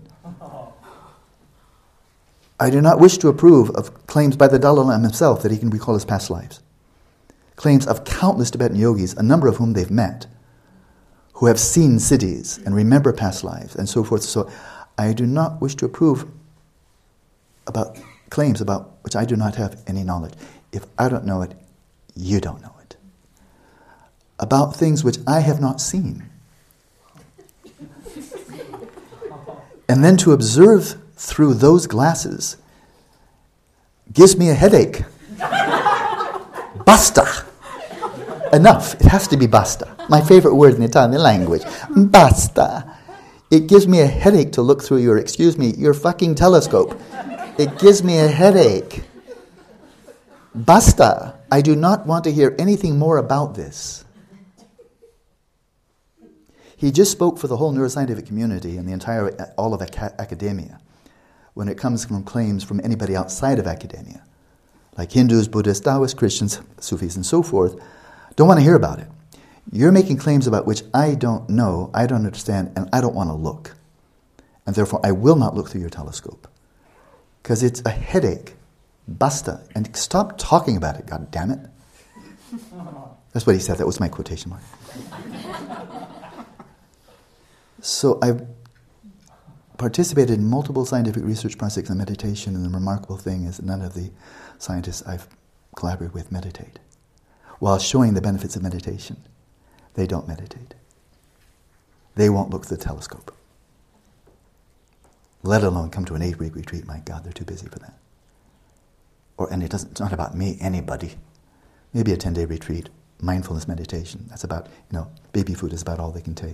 I do not wish to approve of claims by the Dalai Lama himself that he can recall his past lives. Claims of countless Tibetan yogis, a number of whom they've met, who have seen cities and remember past lives and so forth. So I do not wish to approve about claims about which I do not have any knowledge. If I don't know it, you don't know it. About things which I have not seen. And then to observe through those glasses gives me a headache. Basta. Enough. It has to be basta. My favorite word in the Italian language. Basta. It gives me a headache to look through your fucking telescope. It gives me a headache. Basta. I do not want to hear anything more about this. He just spoke for the whole neuroscientific community and all of academia when it comes from claims from anybody outside of academia, like Hindus, Buddhists, Taoists, Christians, Sufis, and so forth, don't want to hear about it. You're making claims about which I don't know, I don't understand, and I don't want to look. And therefore, I will not look through your telescope. Because it's a headache. Basta. And stop talking about it, God damn it. That's what he said. That was my quotation mark. So I've participated in multiple scientific research projects on meditation, and the remarkable thing is that none of the scientists I've collaborated with meditate. While showing the benefits of meditation, they don't meditate. They won't look through the telescope. Let alone come to an 8-week retreat. My God, they're too busy for that. And it's not about me, anybody. Maybe a 10-day retreat, mindfulness meditation. That's about, baby food is about all they can take.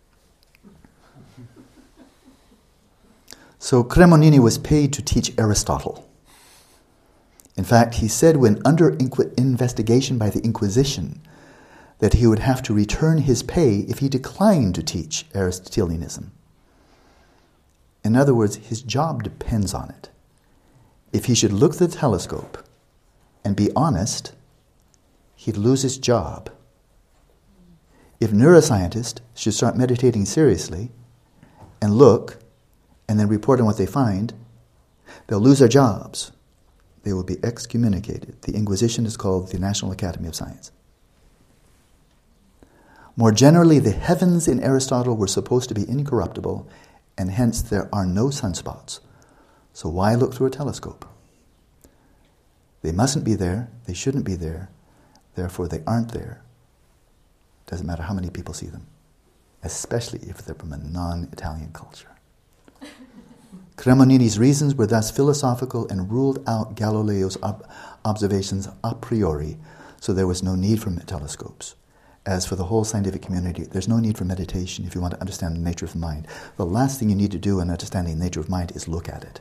So Cremonini was paid to teach Aristotle. In fact, he said when under investigation by the Inquisition that he would have to return his pay if he declined to teach Aristotelianism. In other words, his job depends on it. If he should look through the telescope and be honest, he'd lose his job. If neuroscientists should start meditating seriously and look and then report on what they find, they'll lose their jobs. They will be excommunicated. The Inquisition is called the National Academy of Science. More generally, the heavens in Aristotle were supposed to be incorruptible, and hence there are no sunspots. So why look through a telescope? They mustn't be there, they shouldn't be there, therefore they aren't there. Doesn't matter how many people see them, especially if they're from a non-Italian culture. Cremonini's reasons were thus philosophical and ruled out Galileo's observations a priori, so there was no need for telescopes. As for the whole scientific community, there's no need for meditation if you want to understand the nature of the mind. The last thing you need to do in understanding the nature of mind is look at it.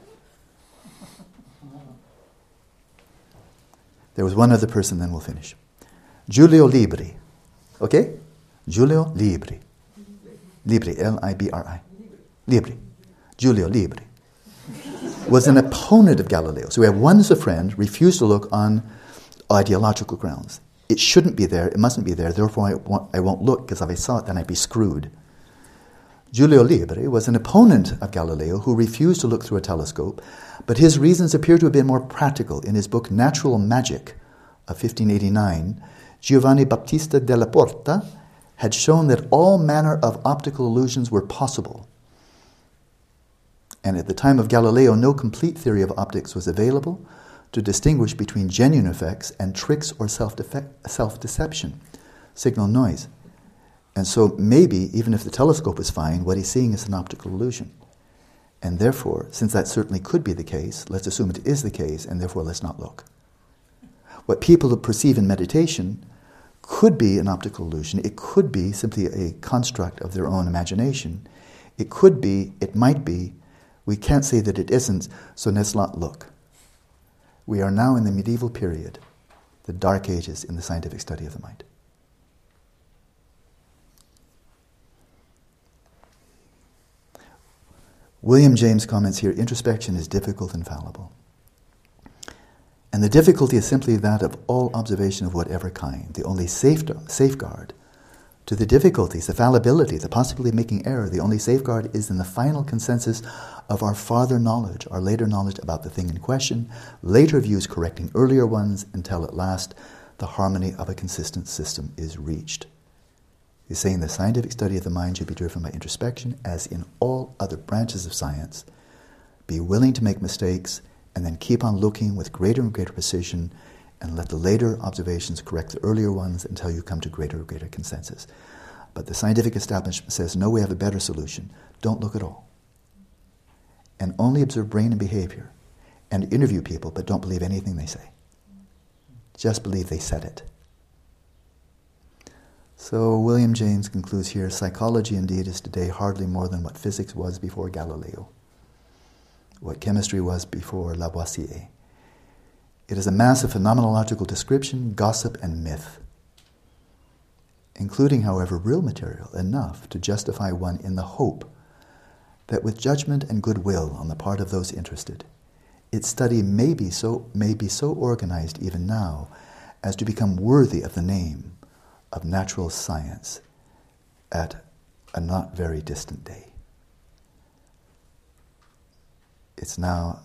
There was one other person, then we'll finish. Giulio Libri. Okay? Giulio Libri. Libri, L-I-B-R-I. Libri. Giulio Libri was an opponent of Galileo. So we have one as a friend, refused to look on ideological grounds. It shouldn't be there, it mustn't be there, therefore I won't look, because if I saw it, then I'd be screwed. Giulio Libri was an opponent of Galileo who refused to look through a telescope, but his reasons appear to have been more practical. In his book Natural Magic of 1589, Giovanni Battista della Porta had shown that all manner of optical illusions were possible. And at the time of Galileo, no complete theory of optics was available to distinguish between genuine effects and tricks or self-deception, signal noise. And so maybe, even if the telescope is fine, what he's seeing is an optical illusion. And therefore, since that certainly could be the case, let's assume it is the case, and therefore let's not look. What people perceive in meditation could be an optical illusion. It could be simply a construct of their own imagination. It could be, it might be. We can't say that it isn't, so let's not look. We are now in the medieval period, the dark ages in the scientific study of the mind. William James comments here, introspection is difficult and fallible. And the difficulty is simply that of all observation of whatever kind. The only safeguard to the difficulties, the fallibility, the possibility of making error, the only safeguard is in the final consensus of our farther knowledge, our later knowledge about the thing in question, later views correcting earlier ones, until at last the harmony of a consistent system is reached. He's saying the scientific study of the mind should be driven by introspection, as in all other branches of science. Be willing to make mistakes, and then keep on looking with greater and greater precision, and let the later observations correct the earlier ones until you come to greater and greater consensus. But the scientific establishment says, no, we have a better solution. Don't look at all. And only observe brain and behavior, and interview people, but don't believe anything they say. Just believe they said it. So William James concludes here, psychology indeed is today hardly more than what physics was before Galileo, what chemistry was before Lavoisier. It is a mass of phenomenological description, gossip, and myth, including, however, real material enough to justify one in the hope that with judgment and goodwill on the part of those interested, its study may be so organized even now as to become worthy of the name of natural science at a not very distant day. It's now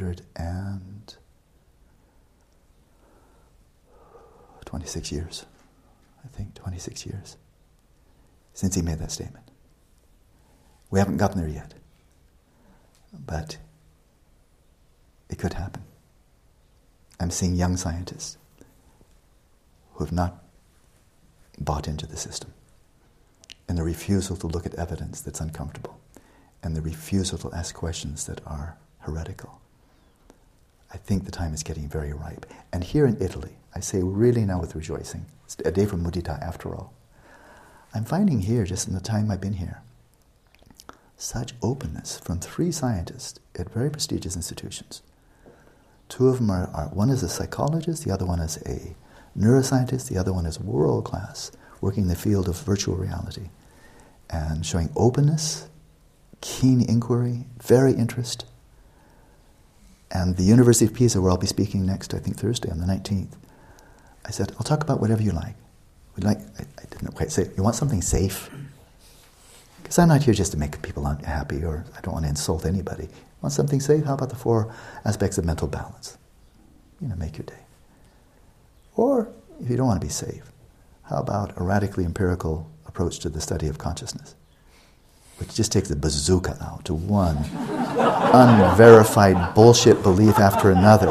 126 years, I think, 26 years since he made that statement. We haven't gotten there yet, but it could happen. I'm seeing young scientists who have not bought into the system, and the refusal to look at evidence that's uncomfortable, and the refusal to ask questions that are heretical. I think the time is getting very ripe. And here in Italy, I say really now with rejoicing, it's a day for mudita after all. I'm finding here, just in the time I've been here, such openness from 3 scientists at very prestigious institutions. 2 of them are one is a psychologist, the other one is a neuroscientist, the other one is world class, working in the field of virtual reality, and showing openness, keen inquiry, very interest. And the University of Pisa, where I'll be speaking next, I think Thursday on the 19th, I said, I'll talk about whatever you like. I didn't quite say, you want something safe? Because I'm not here just to make people unhappy, or I don't want to insult anybody. Want something safe? How about the 4 aspects of mental balance? Make your day. Or, if you don't want to be safe, how about a radically empirical approach to the study of consciousness, which just takes a bazooka out to one unverified bullshit belief after another.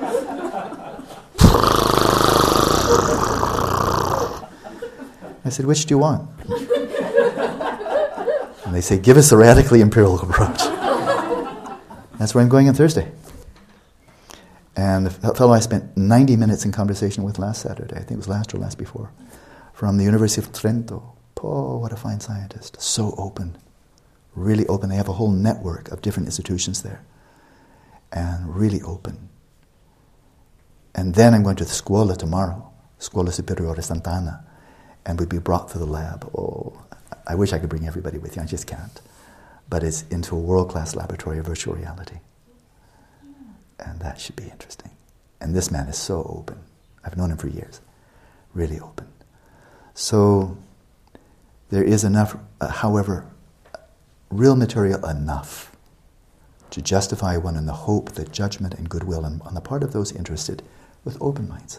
I said, which do you want? And they say, give us a radically empirical approach. That's where I'm going on Thursday. And the fellow I spent 90 minutes in conversation with last Saturday, I think it was last or last before, from the University of Trento. Oh, what a fine scientist. So open. Really open. They have a whole network of different institutions there. And really open. And then I'm going to the Scuola tomorrow, Scuola Superiore Sant'Anna, and we'd be brought to the lab. Oh, I wish I could bring everybody with you. I just can't. But it's into a world-class laboratory of virtual reality. And that should be interesting. And this man is so open. I've known him for years. Really open. So there is enough, however, real material enough to justify one in the hope that judgment and goodwill on the part of those interested with open minds.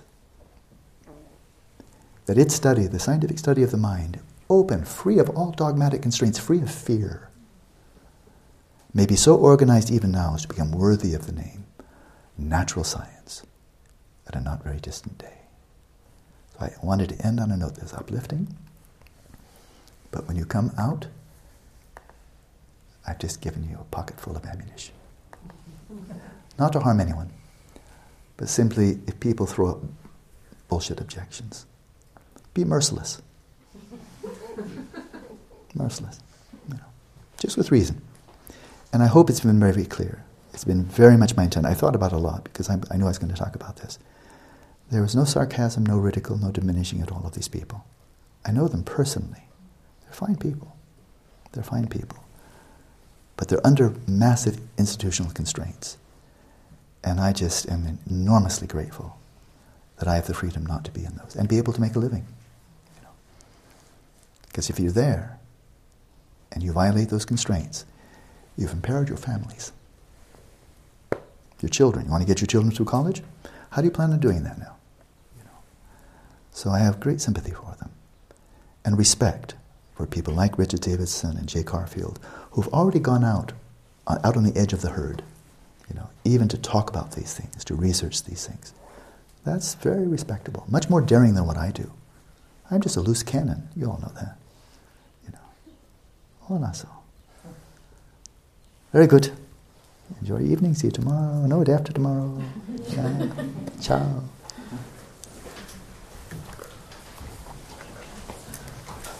That its study, the scientific study of the mind, open, free of all dogmatic constraints, free of fear, may be so organized even now as to become worthy of the name natural science at a not very distant day. So I wanted to end on a note that's uplifting, but when you come out, I've just given you a pocket full of ammunition. Not to harm anyone, but simply if people throw up bullshit objections, be merciless. Merciless, just with reason. And I hope it's been very, very clear. It's been very much my intent. I thought about it a lot because I knew I was going to talk about this. There was no sarcasm, no ridicule, no diminishing at all of these people. I know them personally. They're fine people. They're fine people. But they're under massive institutional constraints. And I just am enormously grateful that I have the freedom not to be in those and be able to make a living. Because if you're there and you violate those constraints, you've impaired your families. Your children. You want to get your children through college? How do you plan on doing that now? So I have great sympathy for them and respect for people like Richard Davidson and Jay Carfield who've already gone out on the edge of the herd, even to talk about these things, to research these things. That's very respectable. Much more daring than what I do. I'm just a loose cannon. You all know that. Hola, so. Very good. Enjoy your evening. See you tomorrow. No, day after tomorrow. Yeah. Ciao.